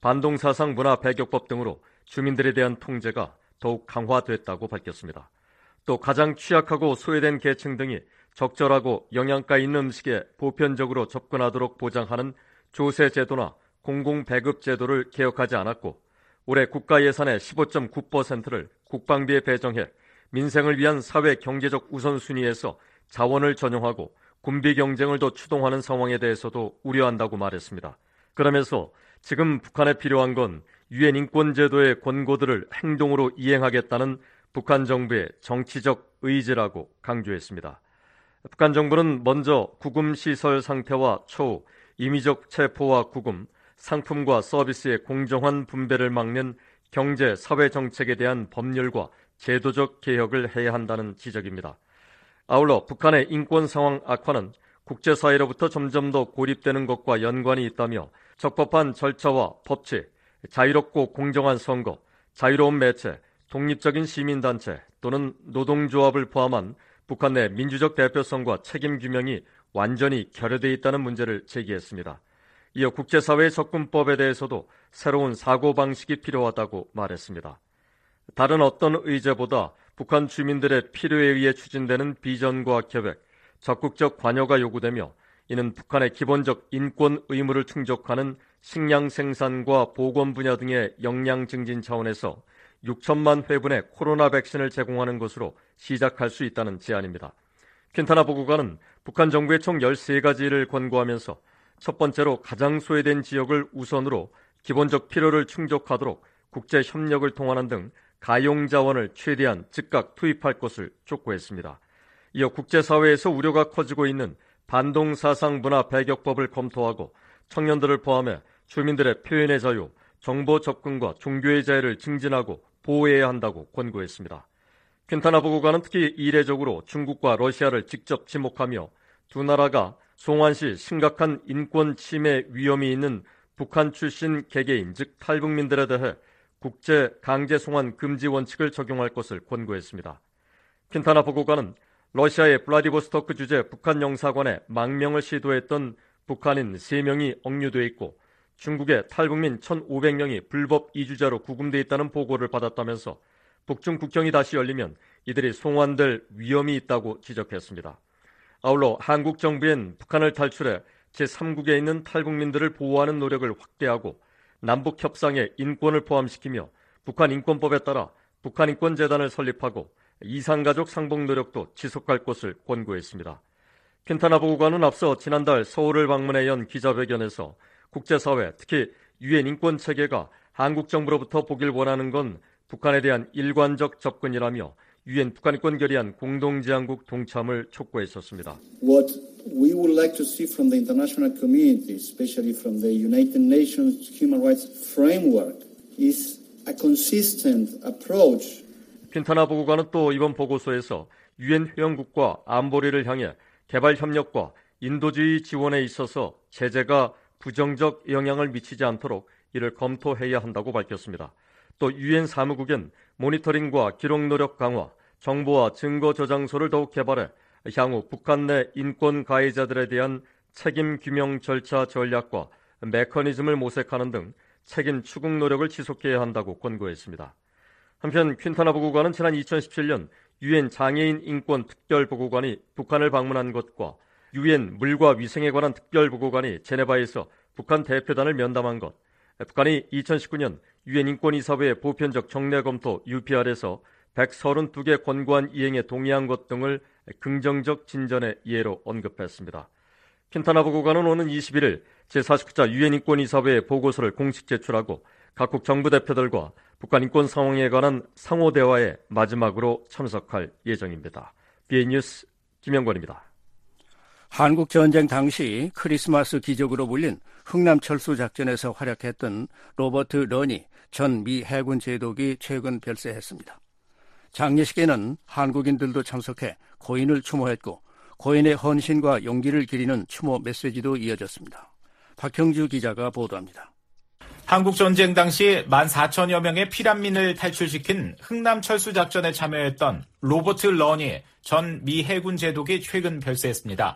반동사상 문화 배격법 등으로 주민들에 대한 통제가 더욱 강화됐다고 밝혔습니다. 또 가장 취약하고 소외된 계층 등이 적절하고 영양가 있는 음식에 보편적으로 접근하도록 보장하는 조세 제도나 공공배급 제도를 개혁하지 않았고 올해 국가 예산의 십오 점 구 퍼센트를 국방비에 배정해 민생을 위한 사회 경제적 우선순위에서 자원을 전용하고 군비 경쟁을 더 추동하는 상황에 대해서도 우려한다고 말했습니다. 그러면서 지금 북한에 필요한 건 유엔 인권제도의 권고들을 행동으로 이행하겠다는 북한 정부의 정치적 의지라고 강조했습니다. 북한 정부는 먼저 구금 시설 상태와 처우, 임의적 체포와 구금, 상품과 서비스의 공정한 분배를 막는 경제, 사회 정책에 대한 법률과 제도적 개혁을 해야 한다는 지적입니다. 아울러 북한의 인권 상황 악화는 국제사회로부터 점점 더 고립되는 것과 연관이 있다며 적법한 절차와 법치, 자유롭고 공정한 선거, 자유로운 매체, 독립적인 시민단체 또는 노동조합을 포함한 북한 내 민주적 대표성과 책임 규명이 완전히 결여되어 있다는 문제를 제기했습니다. 이어 국제사회의 접근법에 대해서도 새로운 사고방식이 필요하다고 말했습니다. 다른 어떤 의제보다 북한 주민들의 필요에 의해 추진되는 비전과 계획, 적극적 관여가 요구되며 이는 북한의 기본적 인권 의무를 충족하는 식량 생산과 보건 분야 등의 역량 증진 차원에서 육천만 회분의 코로나 백신을 제공하는 것으로 시작할 수 있다는 제안입니다. 퀸터나 보고관은 북한 정부의 총 열세 가지를 권고하면서 첫 번째로 가장 소외된 지역을 우선으로 기본적 필요를 충족하도록 국제 협력을 통하는 등 가용 자원을 최대한 즉각 투입할 것을 촉구했습니다. 이어 국제사회에서 우려가 커지고 있는 반동사상 문화 배격법을 검토하고 청년들을 포함해 주민들의 표현의 자유, 정보 접근과 종교의 자유를 증진하고 보호해야 한다고 권고했습니다. 퀸터나 보고관은 특히 이례적으로 중국과 러시아를 직접 지목하며 두 나라가 송환 시 심각한 인권 침해 위험이 있는 북한 출신 개개인 즉 탈북민들에 대해 국제 강제 송환 금지 원칙을 적용할 것을 권고했습니다. 퀸터나 보고관은 러시아의 블라디보스토크 주재 북한 영사관에 망명을 시도했던 북한인 세 명이 억류돼 있고 중국의 탈북민 천오백 명이 불법 이주자로 구금돼 있다는 보고를 받았다면서 북중 국경이 다시 열리면 이들이 송환될 위험이 있다고 지적했습니다. 아울러 한국 정부엔 북한을 탈출해 제삼국에 있는 탈북민들을 보호하는 노력을 확대하고 남북 협상에 인권을 포함시키며 북한 인권법에 따라 북한 인권재단을 설립하고 이산가족 상봉 노력도 지속할 것을 권고했습니다. 퀸터나 보고관은 앞서 지난달 서울을 방문해 연 기자회견에서 국제사회, 특히 유엔 인권체계가 한국 정부로부터 보길 원하는 건 북한에 대한 일관적 접근이라며 유엔 북한인권 결의안 공동지향국 동참을 촉구했었습니다. What we would like to see from the international community, especially from the United Nations Human Rights Framework, is a consistent approach. 퀸터나 보고관은 또 이번 보고서에서 유엔 회원국과 안보리를 향해 개발 협력과 인도주의 지원에 있어서 제재가 부정적 영향을 미치지 않도록 이를 검토해야 한다고 밝혔습니다. 또 유엔 사무국엔 모니터링과 기록 노력 강화, 정보와 증거 저장소를 더욱 개발해 향후 북한 내 인권 가해자들에 대한 책임 규명 절차 전략과 메커니즘을 모색하는 등 책임 추궁 노력을 지속해야 한다고 권고했습니다. 한편 퀸터나 보고관은 지난 이천십칠 년 유엔 장애인 인권 특별보고관이 북한을 방문한 것과 유엔 물과 위생에 관한 특별보고관이 제네바에서 북한 대표단을 면담한 것, 북한이 이천십구 년 유엔 인권이사회의 보편적 정례 검토 유피알에서 백삼십이 개 권고안 이행에 동의한 것 등을 긍정적 진전의 예로 언급했습니다. 킨타나 보고관은 오는 이십일 일 제사십구 차 유엔 인권이사회의 보고서를 공식 제출하고 각국 정부 대표들과 북한 인권 상황에 관한 상호 대화에 마지막으로 참석할 예정입니다. 비에이 뉴스 김영권입니다. 한국 전쟁 당시 크리스마스 기적으로 불린 흥남철수 작전에서 활약했던 로버트 러니 전 미 해군 제독이 최근 별세했습니다. 장례식에는 한국인들도 참석해 고인을 추모했고 고인의 헌신과 용기를 기리는 추모 메시지도 이어졌습니다. 박형주 기자가 보도합니다. 한국 전쟁 당시 만 사천여 명의 피난민을 탈출시킨 흥남철수 작전에 참여했던 로버트 러니 전 미 해군 제독이 최근 별세했습니다.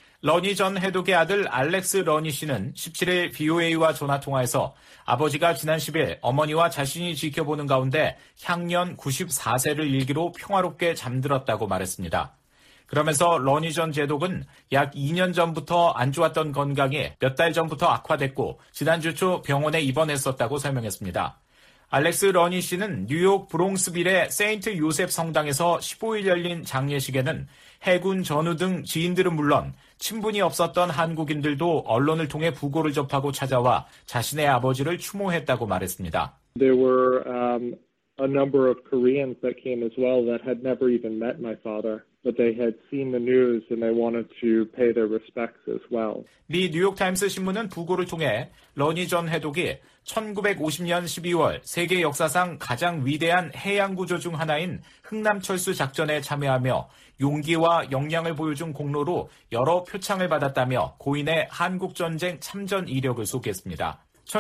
러니 전 해독의 아들 알렉스 러니 씨는 십칠 일 브이오에이와 전화통화에서 아버지가 지난 십 일 어머니와 자신이 지켜보는 가운데 향년 구십사 세를 일기로 평화롭게 잠들었다고 말했습니다. 그러면서 러니 전 제독은 약 이 년 전부터 안 좋았던 건강이 몇 달 전부터 악화됐고 지난주 초 병원에 입원했었다고 설명했습니다. 알렉스 러니 씨는 뉴욕 브롱스빌의 세인트 요셉 성당에서 십오 일 열린 장례식에는 해군 전우 등 지인들은 물론 친분이 없었던 한국인들도 언론을 통해 부고를 접하고 찾아와 자신의 아버지를 추모했다고 말했습니다. There were um, a number of Koreans that came as well that had never even met my father. But they had seen the news and they wanted to pay their respects as well. 미 뉴욕타임스 신문은 부고를 통해 러니 전 해독이 천구백오십 년 십이월 세계 역사상 가장 위대한 해양구조 중 하나인 흥남철수 작전에 참여하며 용기와 역량을 보여준 공로로 여러 표창을 받았다며 고인의 한국전쟁 참전 이력을 소개했습니다.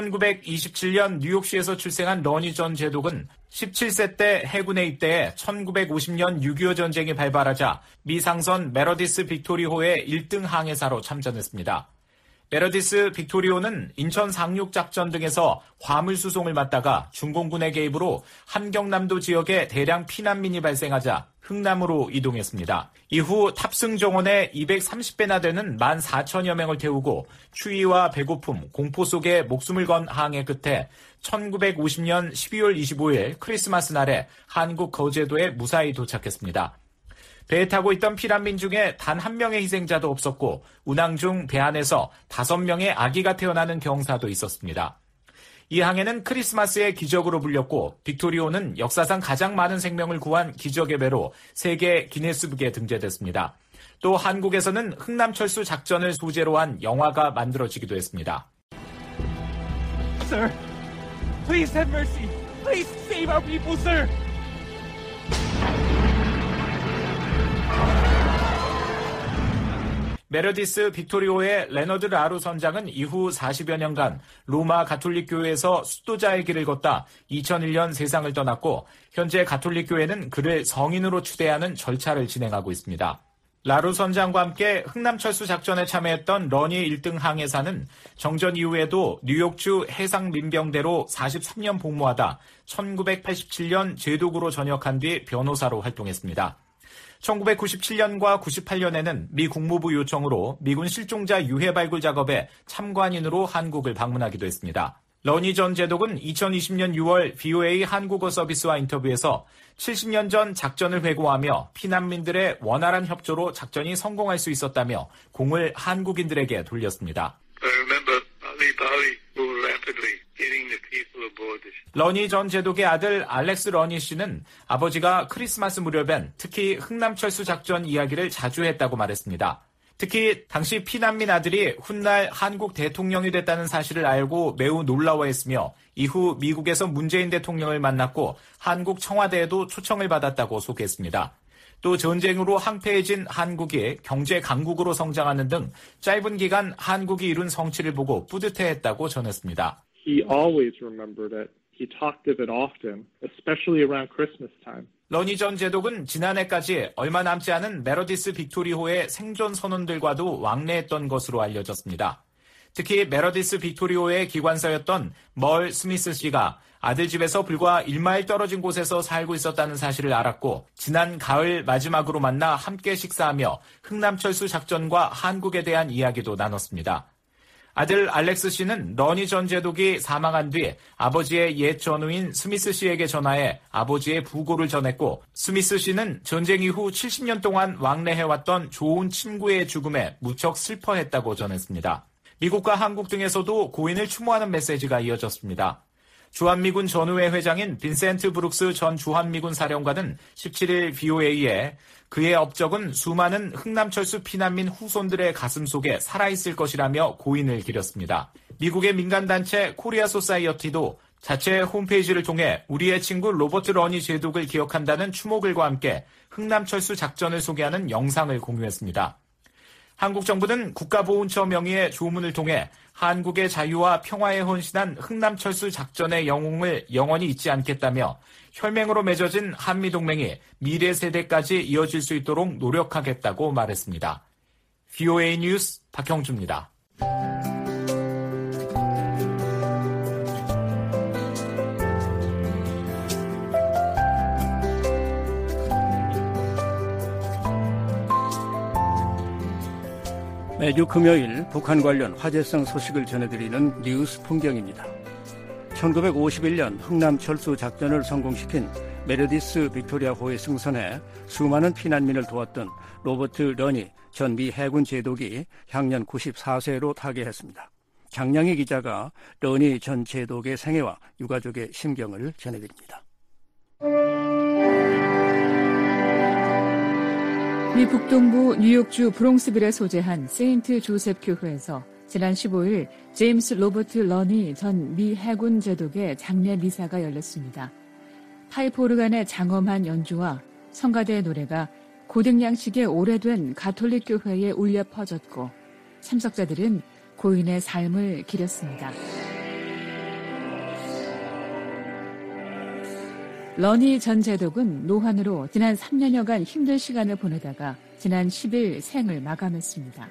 천구백이십칠 년 뉴욕시에서 출생한 러니 전 제독은 십칠 세 때 해군에 입대해 천구백오십 년 육이오 전쟁이 발발하자 미 상선 메러디스 빅토리호의 일 등 항해사로 참전했습니다. 메러디스 빅토리호는 인천 상륙작전 등에서 화물 수송을 맡다가 중공군의 개입으로 한경남도 지역에 대량 피난민이 발생하자 흥남으로 이동했습니다. 이후 탑승 정원에 이백삼십 배나 되는 만 사천여 명을 태우고 추위와 배고픔, 공포 속에 목숨을 건 항해 끝에 천구백오십 년 십이월 이십오일 크리스마스 날에 한국 거제도에 무사히 도착했습니다. 배에 타고 있던 피난민 중에 단 한 명의 희생자도 없었고 운항 중 배 안에서 다섯 명의 아기가 태어나는 경사도 있었습니다. 이 항해는 크리스마스의 기적으로 불렸고 빅토리호는 역사상 가장 많은 생명을 구한 기적의 배로 세계 기네스북에 등재됐습니다. 또 한국에서는 흥남철수 작전을 소재로 한 영화가 만들어지기도 했습니다. Sir, please have mercy. Please save our people, sir. 메르디스 빅토리오의 레너드 라루 선장은 이후 사십여 년간 로마 가톨릭 교회에서 수도자의 길을 걷다 이천일 년 세상을 떠났고 현재 가톨릭 교회는 그를 성인으로 추대하는 절차를 진행하고 있습니다. 라루 선장과 함께 흥남철수 작전에 참여했던 러니 일 등 항해사는 정전 이후에도 뉴욕주 해상민병대로 사십삼 년 복무하다 천구백팔십칠 년 제독으로 전역한 뒤 변호사로 활동했습니다. 천구백구십칠 년과 구십팔 년에는 미 국무부 요청으로 미군 실종자 유해 발굴 작업에 참관인으로 한국을 방문하기도 했습니다. 러니 전 제독은 이천이십 년 유월 브이오에이 한국어 서비스와 인터뷰에서 칠십 년 전 작전을 회고하며 피난민들의 원활한 협조로 작전이 성공할 수 있었다며 공을 한국인들에게 돌렸습니다. 러니 전 제독의 아들 알렉스 러니 씨는 아버지가 크리스마스 무렵엔 특히 흥남철수 작전 이야기를 자주 했다고 말했습니다. 특히 당시 피난민 아들이 훗날 한국 대통령이 됐다는 사실을 알고 매우 놀라워했으며 이후 미국에서 문재인 대통령을 만났고 한국 청와대에도 초청을 받았다고 소개했습니다. 또 전쟁으로 황폐해진 한국이 경제 강국으로 성장하는 등 짧은 기간 한국이 이룬 성취를 보고 뿌듯해했다고 전했습니다. He always remembered it. He talked of it often, especially around Christmas time. 러니 전 제독은 지난해까지 얼마 남지 않은 메러디스 빅토리호의 생존 선원들과도 왕래했던 것으로 알려졌습니다. 특히 메러디스 빅토리호의 기관사였던 멀 스미스 씨가 아들 집에서 불과 일 마일 떨어진 곳에서 살고 있었다는 사실을 알았고 지난 가을 마지막으로 만나 함께 식사하며 흥남철수 작전과 한국에 대한 이야기도 나눴습니다. 아들 알렉스 씨는 러니 전 제독이 사망한 뒤 아버지의 옛 전우인 스미스 씨에게 전화해 아버지의 부고를 전했고, 스미스 씨는 전쟁 이후 칠십 년 동안 왕래해왔던 좋은 친구의 죽음에 무척 슬퍼했다고 전했습니다. 미국과 한국 등에서도 고인을 추모하는 메시지가 이어졌습니다. 주한미군 전후회 회장인 빈센트 브룩스 전 주한미군 사령관은 십칠 일 브이오에이에 그의 업적은 수많은 흥남철수 피난민 후손들의 가슴 속에 살아있을 것이라며 고인을 기렸습니다. 미국의 민간단체 코리아 소사이어티도 자체 홈페이지를 통해 우리의 친구 로버트 러니 제독을 기억한다는 추모글과 함께 흥남철수 작전을 소개하는 영상을 공유했습니다. 한국 정부는 국가보훈처 명의의 조문을 통해 한국의 자유와 평화에 헌신한 흥남철수 작전의 영웅을 영원히 잊지 않겠다며 혈맹으로 맺어진 한미동맹이 미래 세대까지 이어질 수 있도록 노력하겠다고 말했습니다. 브이오에이 뉴스 박형주입니다. 매주 금요일 북한 관련 화제성 소식을 전해드리는 뉴스 풍경입니다. 천구백오십일 년 흥남철수 작전을 성공시킨 메르디스 빅토리아호에 승선해 수많은 피난민을 도왔던 로버트 러니 전 미 해군 제독이 향년 구십사 세로 타계했습니다. 장량희 기자가 러니 전 제독의 생애와 유가족의 심경을 전해드립니다. 미 북동부 뉴욕주 브롱스빌에 소재한 세인트 조셉 교회에서 지난 십오 일 제임스 로버트 러니 전 미 해군 제독의 장례 미사가 열렸습니다. 파이프 오르간의 장엄한 연주와 성가대의 노래가 고등 양식의 오래된 가톨릭 교회에 울려 퍼졌고, 참석자들은 고인의 삶을 기렸습니다. 러니 전 제독은 노환으로 지난 삼 년여간 힘든 시간을 보내다가 지난 십 일 생을 마감했습니다.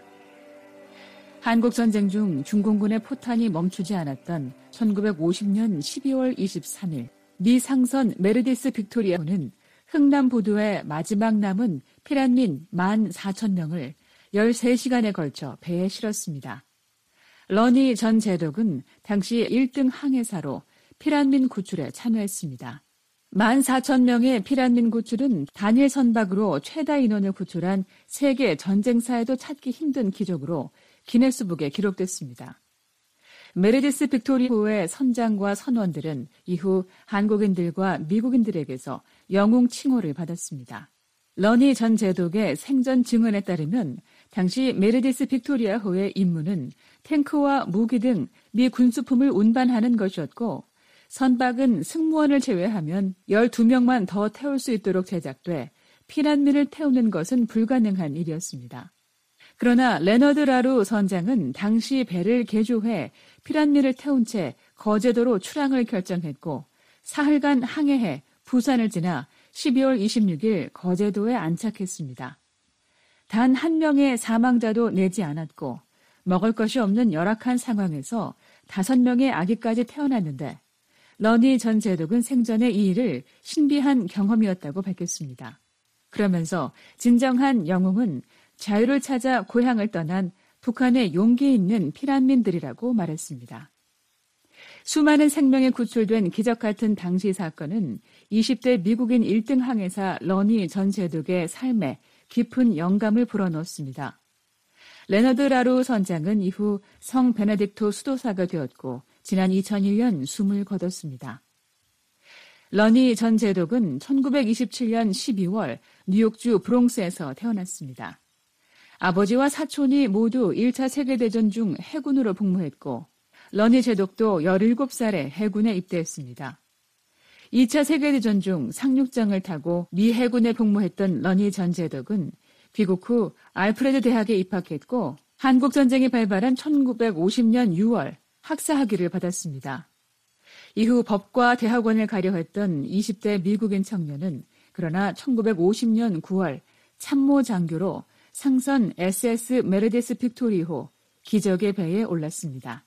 한국전쟁 중 중공군의 포탄이 멈추지 않았던 천구백오십 년 십이월 이십삼 일 미 상선 메르디스 빅토리아호는 흥남보도의 마지막 남은 피난민 만 사천 명을 열세 시간에 걸쳐 배에 실었습니다. 러니 전 제독은 당시 일 등 항해사로 피난민 구출에 참여했습니다. 만 사천 명의 피난민 구출은 단일 선박으로 최다 인원을 구출한 세계 전쟁사에도 찾기 힘든 기록으로 기네스북에 기록됐습니다. 메르디스 빅토리호의 선장과 선원들은 이후 한국인들과 미국인들에게서 영웅 칭호를 받았습니다. 러니 전 제독의 생전 증언에 따르면 당시 메르디스 빅토리아호의 임무는 탱크와 무기 등 미 군수품을 운반하는 것이었고, 선박은 승무원을 제외하면 열두 명만 더 태울 수 있도록 제작돼 피난민을 태우는 것은 불가능한 일이었습니다. 그러나 레너드 라루 선장은 당시 배를 개조해 피난민을 태운 채 거제도로 출항을 결정했고, 사흘간 항해해 부산을 지나 십이월 이십육일 거제도에 안착했습니다. 단 한 명의 사망자도 내지 않았고, 먹을 것이 없는 열악한 상황에서 다섯 명의 아기까지 태어났는데, 러니 전 제독은 생전에 이 일을 신비한 경험이었다고 밝혔습니다. 그러면서 진정한 영웅은 자유를 찾아 고향을 떠난 북한의 용기 있는 피난민들이라고 말했습니다. 수많은 생명이 구출된 기적 같은 당시 사건은 이십 대 미국인 일 등 항해사 러니 전 제독의 삶에 깊은 영감을 불어넣었습니다. 레너드 라루 선장은 이후 성 베네딕토 수도사가 되었고, 지난 이천일 년 숨을 거뒀습니다. 러니 전 제독은 천구백이십칠 년 십이월 뉴욕주 브롱스에서 태어났습니다. 아버지와 사촌이 모두 일 차 세계대전 중 해군으로 복무했고, 러니 제독도 열일곱 살에 해군에 입대했습니다. 이 차 세계대전 중 상륙장을 타고 미 해군에 복무했던 러니 전 제독은 귀국 후 알프레드 대학에 입학했고, 한국전쟁이 발발한 천구백오십 년 유월 학사학위를 받았습니다. 이후 법과 대학원을 가려 했던 이십 대 미국인 청년은 그러나 천구백오십 년 구월 참모 장교로 상선 에스에스 메르디스 빅토리호 기적의 배에 올랐습니다.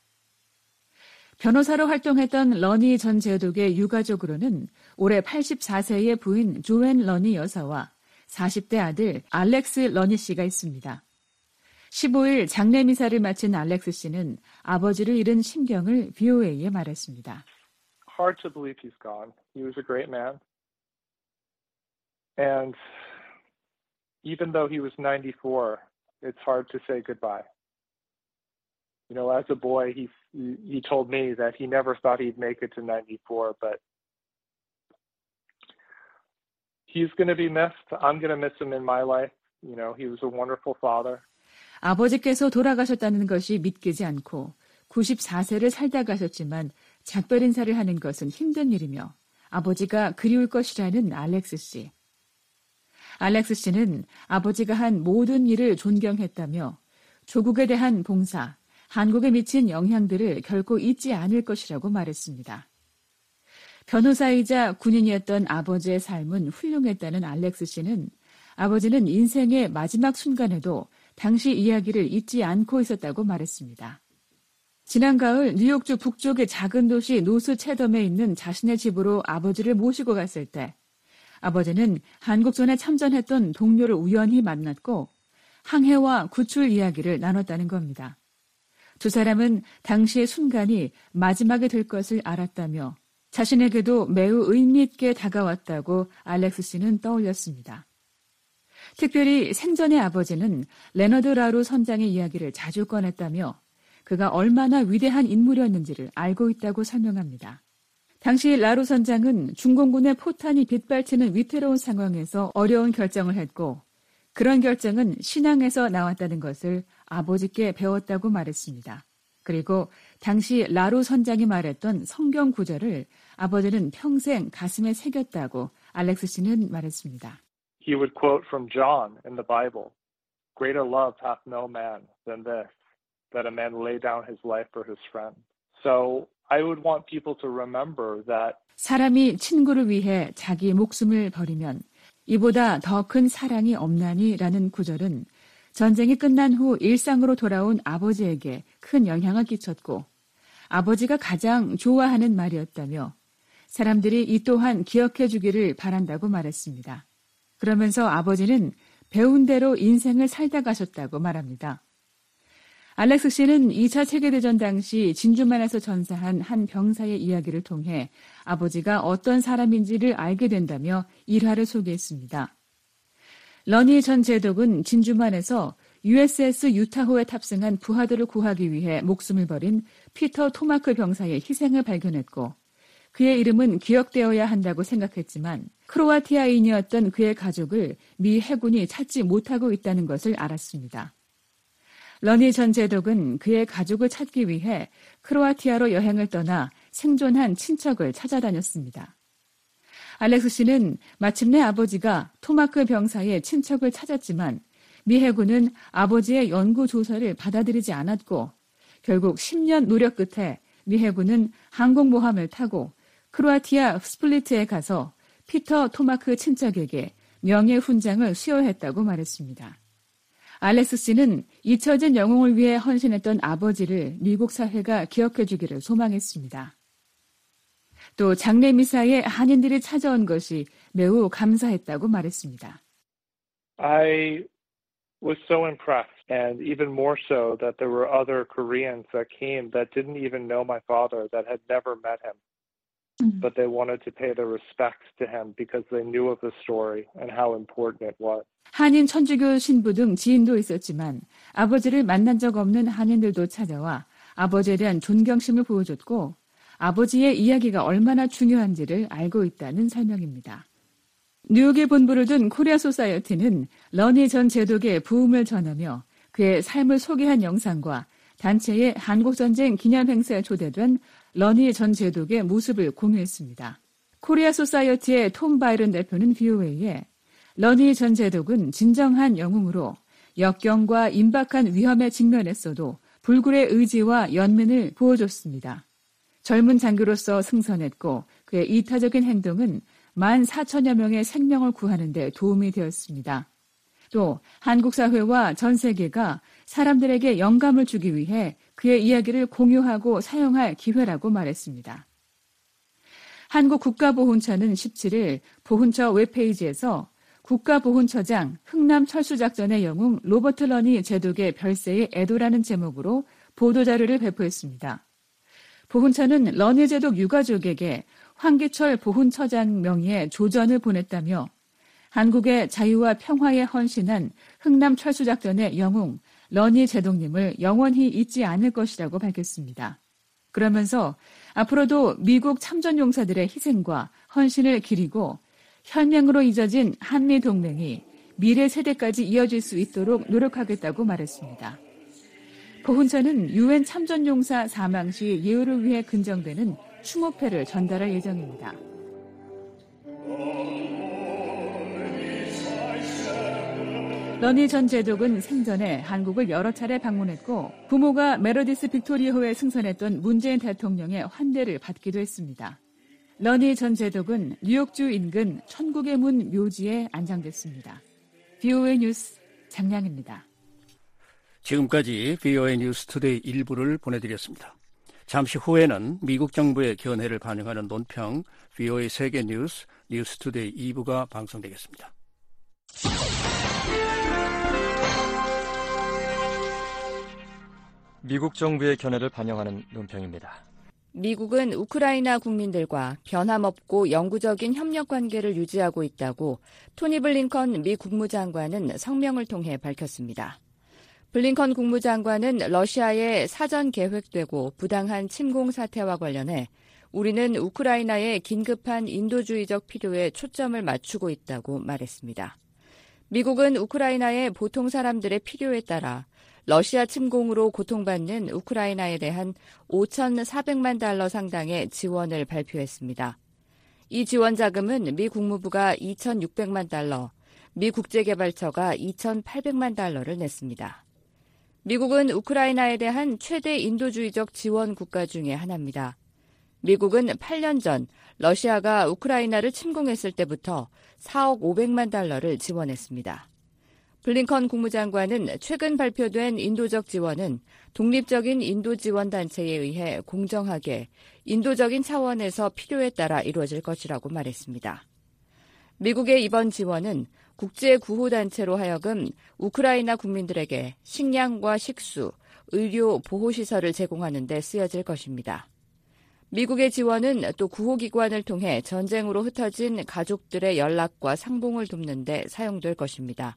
변호사로 활동했던 러니 전 제독의 유가족으로는 올해 팔십사 세의 부인 조앤 러니 여사와 사십 대 아들 알렉스 러니 씨가 있습니다. 십오일 장례미사를 마친 알렉스 씨는 아버지를 잃은 심경을 브이오에이에 말했습니다. Hard to believe he's gone. He was a great man. And even though he was ninety-four, it's hard to say goodbye. You know, as a boy, he he told me that he never thought he'd make it to ninety-four, but he's going to be missed. I'm going to miss him in my life. You know, he was a wonderful father. 아버지께서 돌아가셨다는 것이 믿기지 않고 구십사세를 살다 가셨지만 작별 인사를 하는 것은 힘든 일이며 아버지가 그리울 것이라는 알렉스 씨. 알렉스 씨는 아버지가 한 모든 일을 존경했다며 조국에 대한 봉사, 한국에 미친 영향들을 결코 잊지 않을 것이라고 말했습니다. 변호사이자 군인이었던 아버지의 삶은 훌륭했다는 알렉스 씨는 아버지는 인생의 마지막 순간에도 당시 이야기를 잊지 않고 있었다고 말했습니다. 지난 가을 뉴욕주 북쪽의 작은 도시 노스 채덤에 있는 자신의 집으로 아버지를 모시고 갔을 때 아버지는 한국전에 참전했던 동료를 우연히 만났고 항해와 구출 이야기를 나눴다는 겁니다. 두 사람은 당시의 순간이 마지막이 될 것을 알았다며 자신에게도 매우 의미 있게 다가왔다고 알렉스 씨는 떠올렸습니다. 특별히 생전의 아버지는 레너드 라루 선장의 이야기를 자주 꺼냈다며 그가 얼마나 위대한 인물이었는지를 알고 있다고 설명합니다. 당시 라루 선장은 중공군의 포탄이 빗발치는 위태로운 상황에서 어려운 결정을 했고 그런 결정은 신앙에서 나왔다는 것을 아버지께 배웠다고 말했습니다. 그리고 당시 라루 선장이 말했던 성경 구절을 아버지는 평생 가슴에 새겼다고 알렉스 씨는 말했습니다. He would quote from John in the Bible, Greater love hath no man than this, that a man lay down his life for his friend. So I would want people to remember that 사람이 친구를 위해 자기 목숨을 버리면 이보다 더 큰 사랑이 없나니라는 구절은 전쟁이 끝난 후 일상으로 돌아온 아버지에게 큰 영향을 끼쳤고 아버지가 가장 좋아하는 말이었다며 사람들이 이 또한 기억해 주기를 바란다고 말했습니다. 그러면서 아버지는 배운 대로 인생을 살다 가셨다고 말합니다. 알렉스 씨는 이차 세계대전 당시 진주만에서 전사한 한 병사의 이야기를 통해 아버지가 어떤 사람인지를 알게 된다며 일화를 소개했습니다. 러니 전 제독은 진주만에서 유에스에스 유타호에 탑승한 부하들을 구하기 위해 목숨을 버린 피터 토마크 병사의 희생을 발견했고 그의 이름은 기억되어야 한다고 생각했지만 크로아티아인이었던 그의 가족을 미 해군이 찾지 못하고 있다는 것을 알았습니다. 러니 전 제독은 그의 가족을 찾기 위해 크로아티아로 여행을 떠나 생존한 친척을 찾아다녔습니다. 알렉스 씨는 마침내 아버지가 토마크 병사의 친척을 찾았지만 미 해군은 아버지의 연구 조사를 받아들이지 않았고 결국 십 년 노력 끝에 미 해군은 항공모함을 타고 크로아티아 스플리트에 가서 피터 토마크 친척에게 명예훈장을 수여했다고 말했습니다. 알렉스 씨는 잊혀진 영웅을 위해 헌신했던 아버지를 미국 사회가 기억해 주기를 소망했습니다. 또 장례미사에 한인들이 찾아온 것이 매우 감사했다고 말했습니다. I was so impressed, and even more so that there were other Koreans that came that didn't even know my father, that had never met him. But they wanted to pay their respects to him because they knew of the story and how important it was. 한인 천주교 신부 등 지인도 있었지만 아버지를 만난 적 없는 한인들도 찾아와 아버지에 대한 존경심을 보여줬고 아버지의 이야기가 얼마나 중요한지를 알고 있다는 설명입니다. 뉴욕에 본부를 둔 코리아 소사이어티는 러니 전 제독의 부흥을 전하며 그의 삶을 소개한 영상과 단체의 한국전쟁 기념행사에 초대된 러니 전 제독의 모습을 공유했습니다. 코리아 소사이어티의 톰 바이런 대표는 브이오에이에 러니 전 제독은 진정한 영웅으로 역경과 임박한 위험에 직면했어도 불굴의 의지와 연민을 보여줬습니다. 젊은 장교로서 승선했고 그의 이타적인 행동은 만 사천여 명의 생명을 구하는 데 도움이 되었습니다. 또 한국 사회와 전 세계가 사람들에게 영감을 주기 위해 그의 이야기를 공유하고 사용할 기회라고 말했습니다. 한국 국가보훈처는 십칠일 보훈처 웹페이지에서 국가보훈처장 흥남철수작전의 영웅 로버트 러니 제독의 별세의 애도라는 제목으로 보도자료를 배포했습니다. 보훈처는 러니 제독 유가족에게 황기철 보훈처장 명의의 조전을 보냈다며 한국의 자유와 평화에 헌신한 흥남철수작전의 영웅 러니 제독님을 영원히 잊지 않을 것이라고 밝혔습니다. 그러면서 앞으로도 미국 참전용사들의 희생과 헌신을 기리고 혈맹으로 잊어진 한미동맹이 미래 세대까지 이어질 수 있도록 노력하겠다고 말했습니다. 보훈처는 유엔 참전용사 사망 시 예우를 위해 근정되는 추모패를 전달할 예정입니다. 러니 전 제독은 생전에 한국을 여러 차례 방문했고 부모가 메르디스 빅토리아호에 승선했던 문재인 대통령의 환대를 받기도 했습니다. 러니 전 제독은 뉴욕주 인근 천국의 문 묘지에 안장됐습니다. 브이오에이 뉴스 장량입니다. 지금까지 브이오에이 뉴스 투데이 일부를 보내드렸습니다. 잠시 후에는 미국 정부의 견해를 반영하는 논평 브이오에이 세계 뉴스 뉴스 투데이 이 부가 방송되겠습니다. 미국 정부의 견해를 반영하는 논평입니다. 미국은 우크라이나 국민들과 변함없고 영구적인 협력 관계를 유지하고 있다고 토니 블링컨 미 국무장관은 성명을 통해 밝혔습니다. 블링컨 국무장관은 러시아의 사전 계획되고 부당한 침공 사태와 관련해 우리는 우크라이나의 긴급한 인도주의적 필요에 초점을 맞추고 있다고 말했습니다. 미국은 우크라이나의 보통 사람들의 필요에 따라 러시아 침공으로 고통받는 우크라이나에 대한 오천사백만 달러 상당의 지원을 발표했습니다. 이 지원 자금은 미 국무부가 이천육백만 달러, 미 국제개발처가 이천팔백만 달러를 냈습니다. 미국은 우크라이나에 대한 최대 인도주의적 지원 국가 중의 하나입니다. 미국은 팔 년 전 러시아가 우크라이나를 침공했을 때부터 사억 오백만 달러를 지원했습니다. 블링컨 국무장관은 최근 발표된 인도적 지원은 독립적인 인도 지원 단체에 의해 공정하게 인도적인 차원에서 필요에 따라 이루어질 것이라고 말했습니다. 미국의 이번 지원은 국제구호단체로 하여금 우크라이나 국민들에게 식량과 식수, 의료 보호시설을 제공하는 데 쓰여질 것입니다. 미국의 지원은 또 구호기관을 통해 전쟁으로 흩어진 가족들의 연락과 상봉을 돕는 데 사용될 것입니다.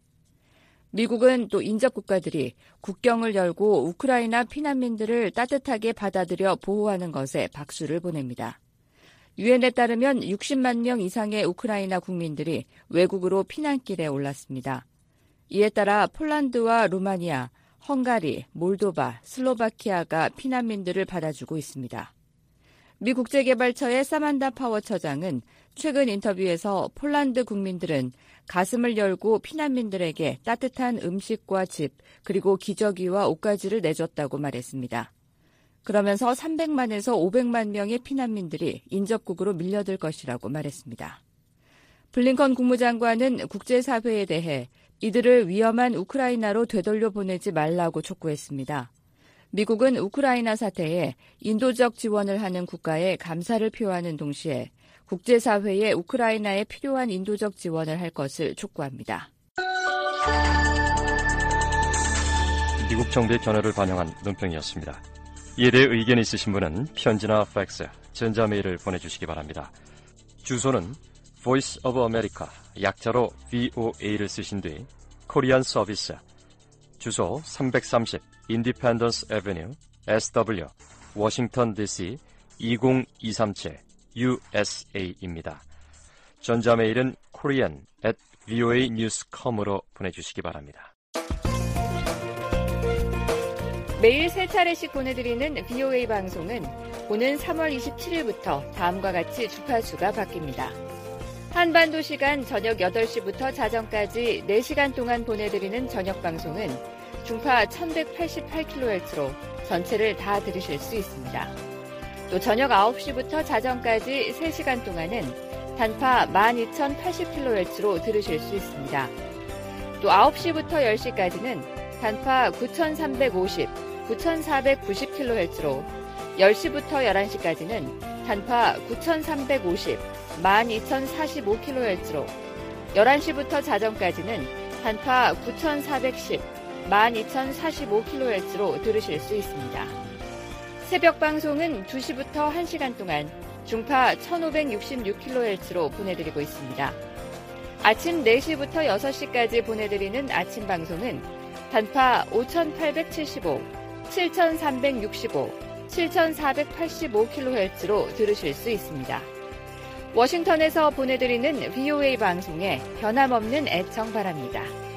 미국은 또 인접국가들이 국경을 열고 우크라이나 피난민들을 따뜻하게 받아들여 보호하는 것에 박수를 보냅니다. 유엔에 따르면 육십만 명 이상의 우크라이나 국민들이 외국으로 피난길에 올랐습니다. 이에 따라 폴란드와 루마니아, 헝가리, 몰도바, 슬로바키아가 피난민들을 받아주고 있습니다. 미 국제개발처의 사만다 파워 처장은 최근 인터뷰에서 폴란드 국민들은 가슴을 열고 피난민들에게 따뜻한 음식과 집, 그리고 기저귀와 옷가지를 내줬다고 말했습니다. 그러면서 삼백만에서 오백만 명의 피난민들이 인접국으로 밀려들 것이라고 말했습니다. 블링컨 국무장관은 국제사회에 대해 이들을 위험한 우크라이나로 되돌려 보내지 말라고 촉구했습니다. 미국은 우크라이나 사태에 인도적 지원을 하는 국가에 감사를 표하는 동시에 국제사회에 우크라이나에 필요한 인도적 지원을 할 것을 촉구합니다. 미국 정부의 견해를 반영한 논평이었습니다. 이에 대해 의견 있으신 분은 편지나 팩스, 전자메일을 보내주시기 바랍니다. 주소는 Voice of America, 약자로 브이오에이를 쓰신 뒤 코리안 서비스, 주소 삼백삼십 Independence Avenue, 에스더블유, 워싱턴 디씨 이공이삼칠 유에스에이입니다. 전자메일은 korean at 브이오에이 뉴스 닷 컴으로 보내주시기 바랍니다. 매일 세 차례씩 보내드리는 브이오에이 방송은 오는 삼월 이십칠일부터 다음과 같이 주파수가 바뀝니다. 한반도 시간 저녁 여덟 시부터 자정까지 네 시간 동안 보내드리는 저녁 방송은 중파 천백팔십팔 킬로헤르츠로 전체를 다 들으실 수 있습니다. 또 저녁 아홉 시부터 자정까지 세 시간 동안은 단파 만 이천팔십 킬로헤르츠로 들으실 수 있습니다. 또 아홉 시부터 열 시까지는 단파 구천삼백오십, 구천사백구십 킬로헤르츠로 열 시부터 열한 시까지는 단파 구천삼백오십, 만 이천사십오 킬로헤르츠로 열한 시부터 자정까지는 단파 구천사백십, 만 이천사십오 킬로헤르츠로 들으실 수 있습니다. 새벽 방송은 두 시부터 한 시간 동안 중파 천오백육십육 킬로헤르츠로 보내드리고 있습니다. 아침 네 시부터 여섯 시까지 보내드리는 아침 방송은 단파 오천팔백칠십오, 칠천삼백육십오, 칠천사백팔십오 킬로헤르츠로 들으실 수 있습니다. 워싱턴에서 보내드리는 브이오에이 방송에 변함없는 애청 바랍니다.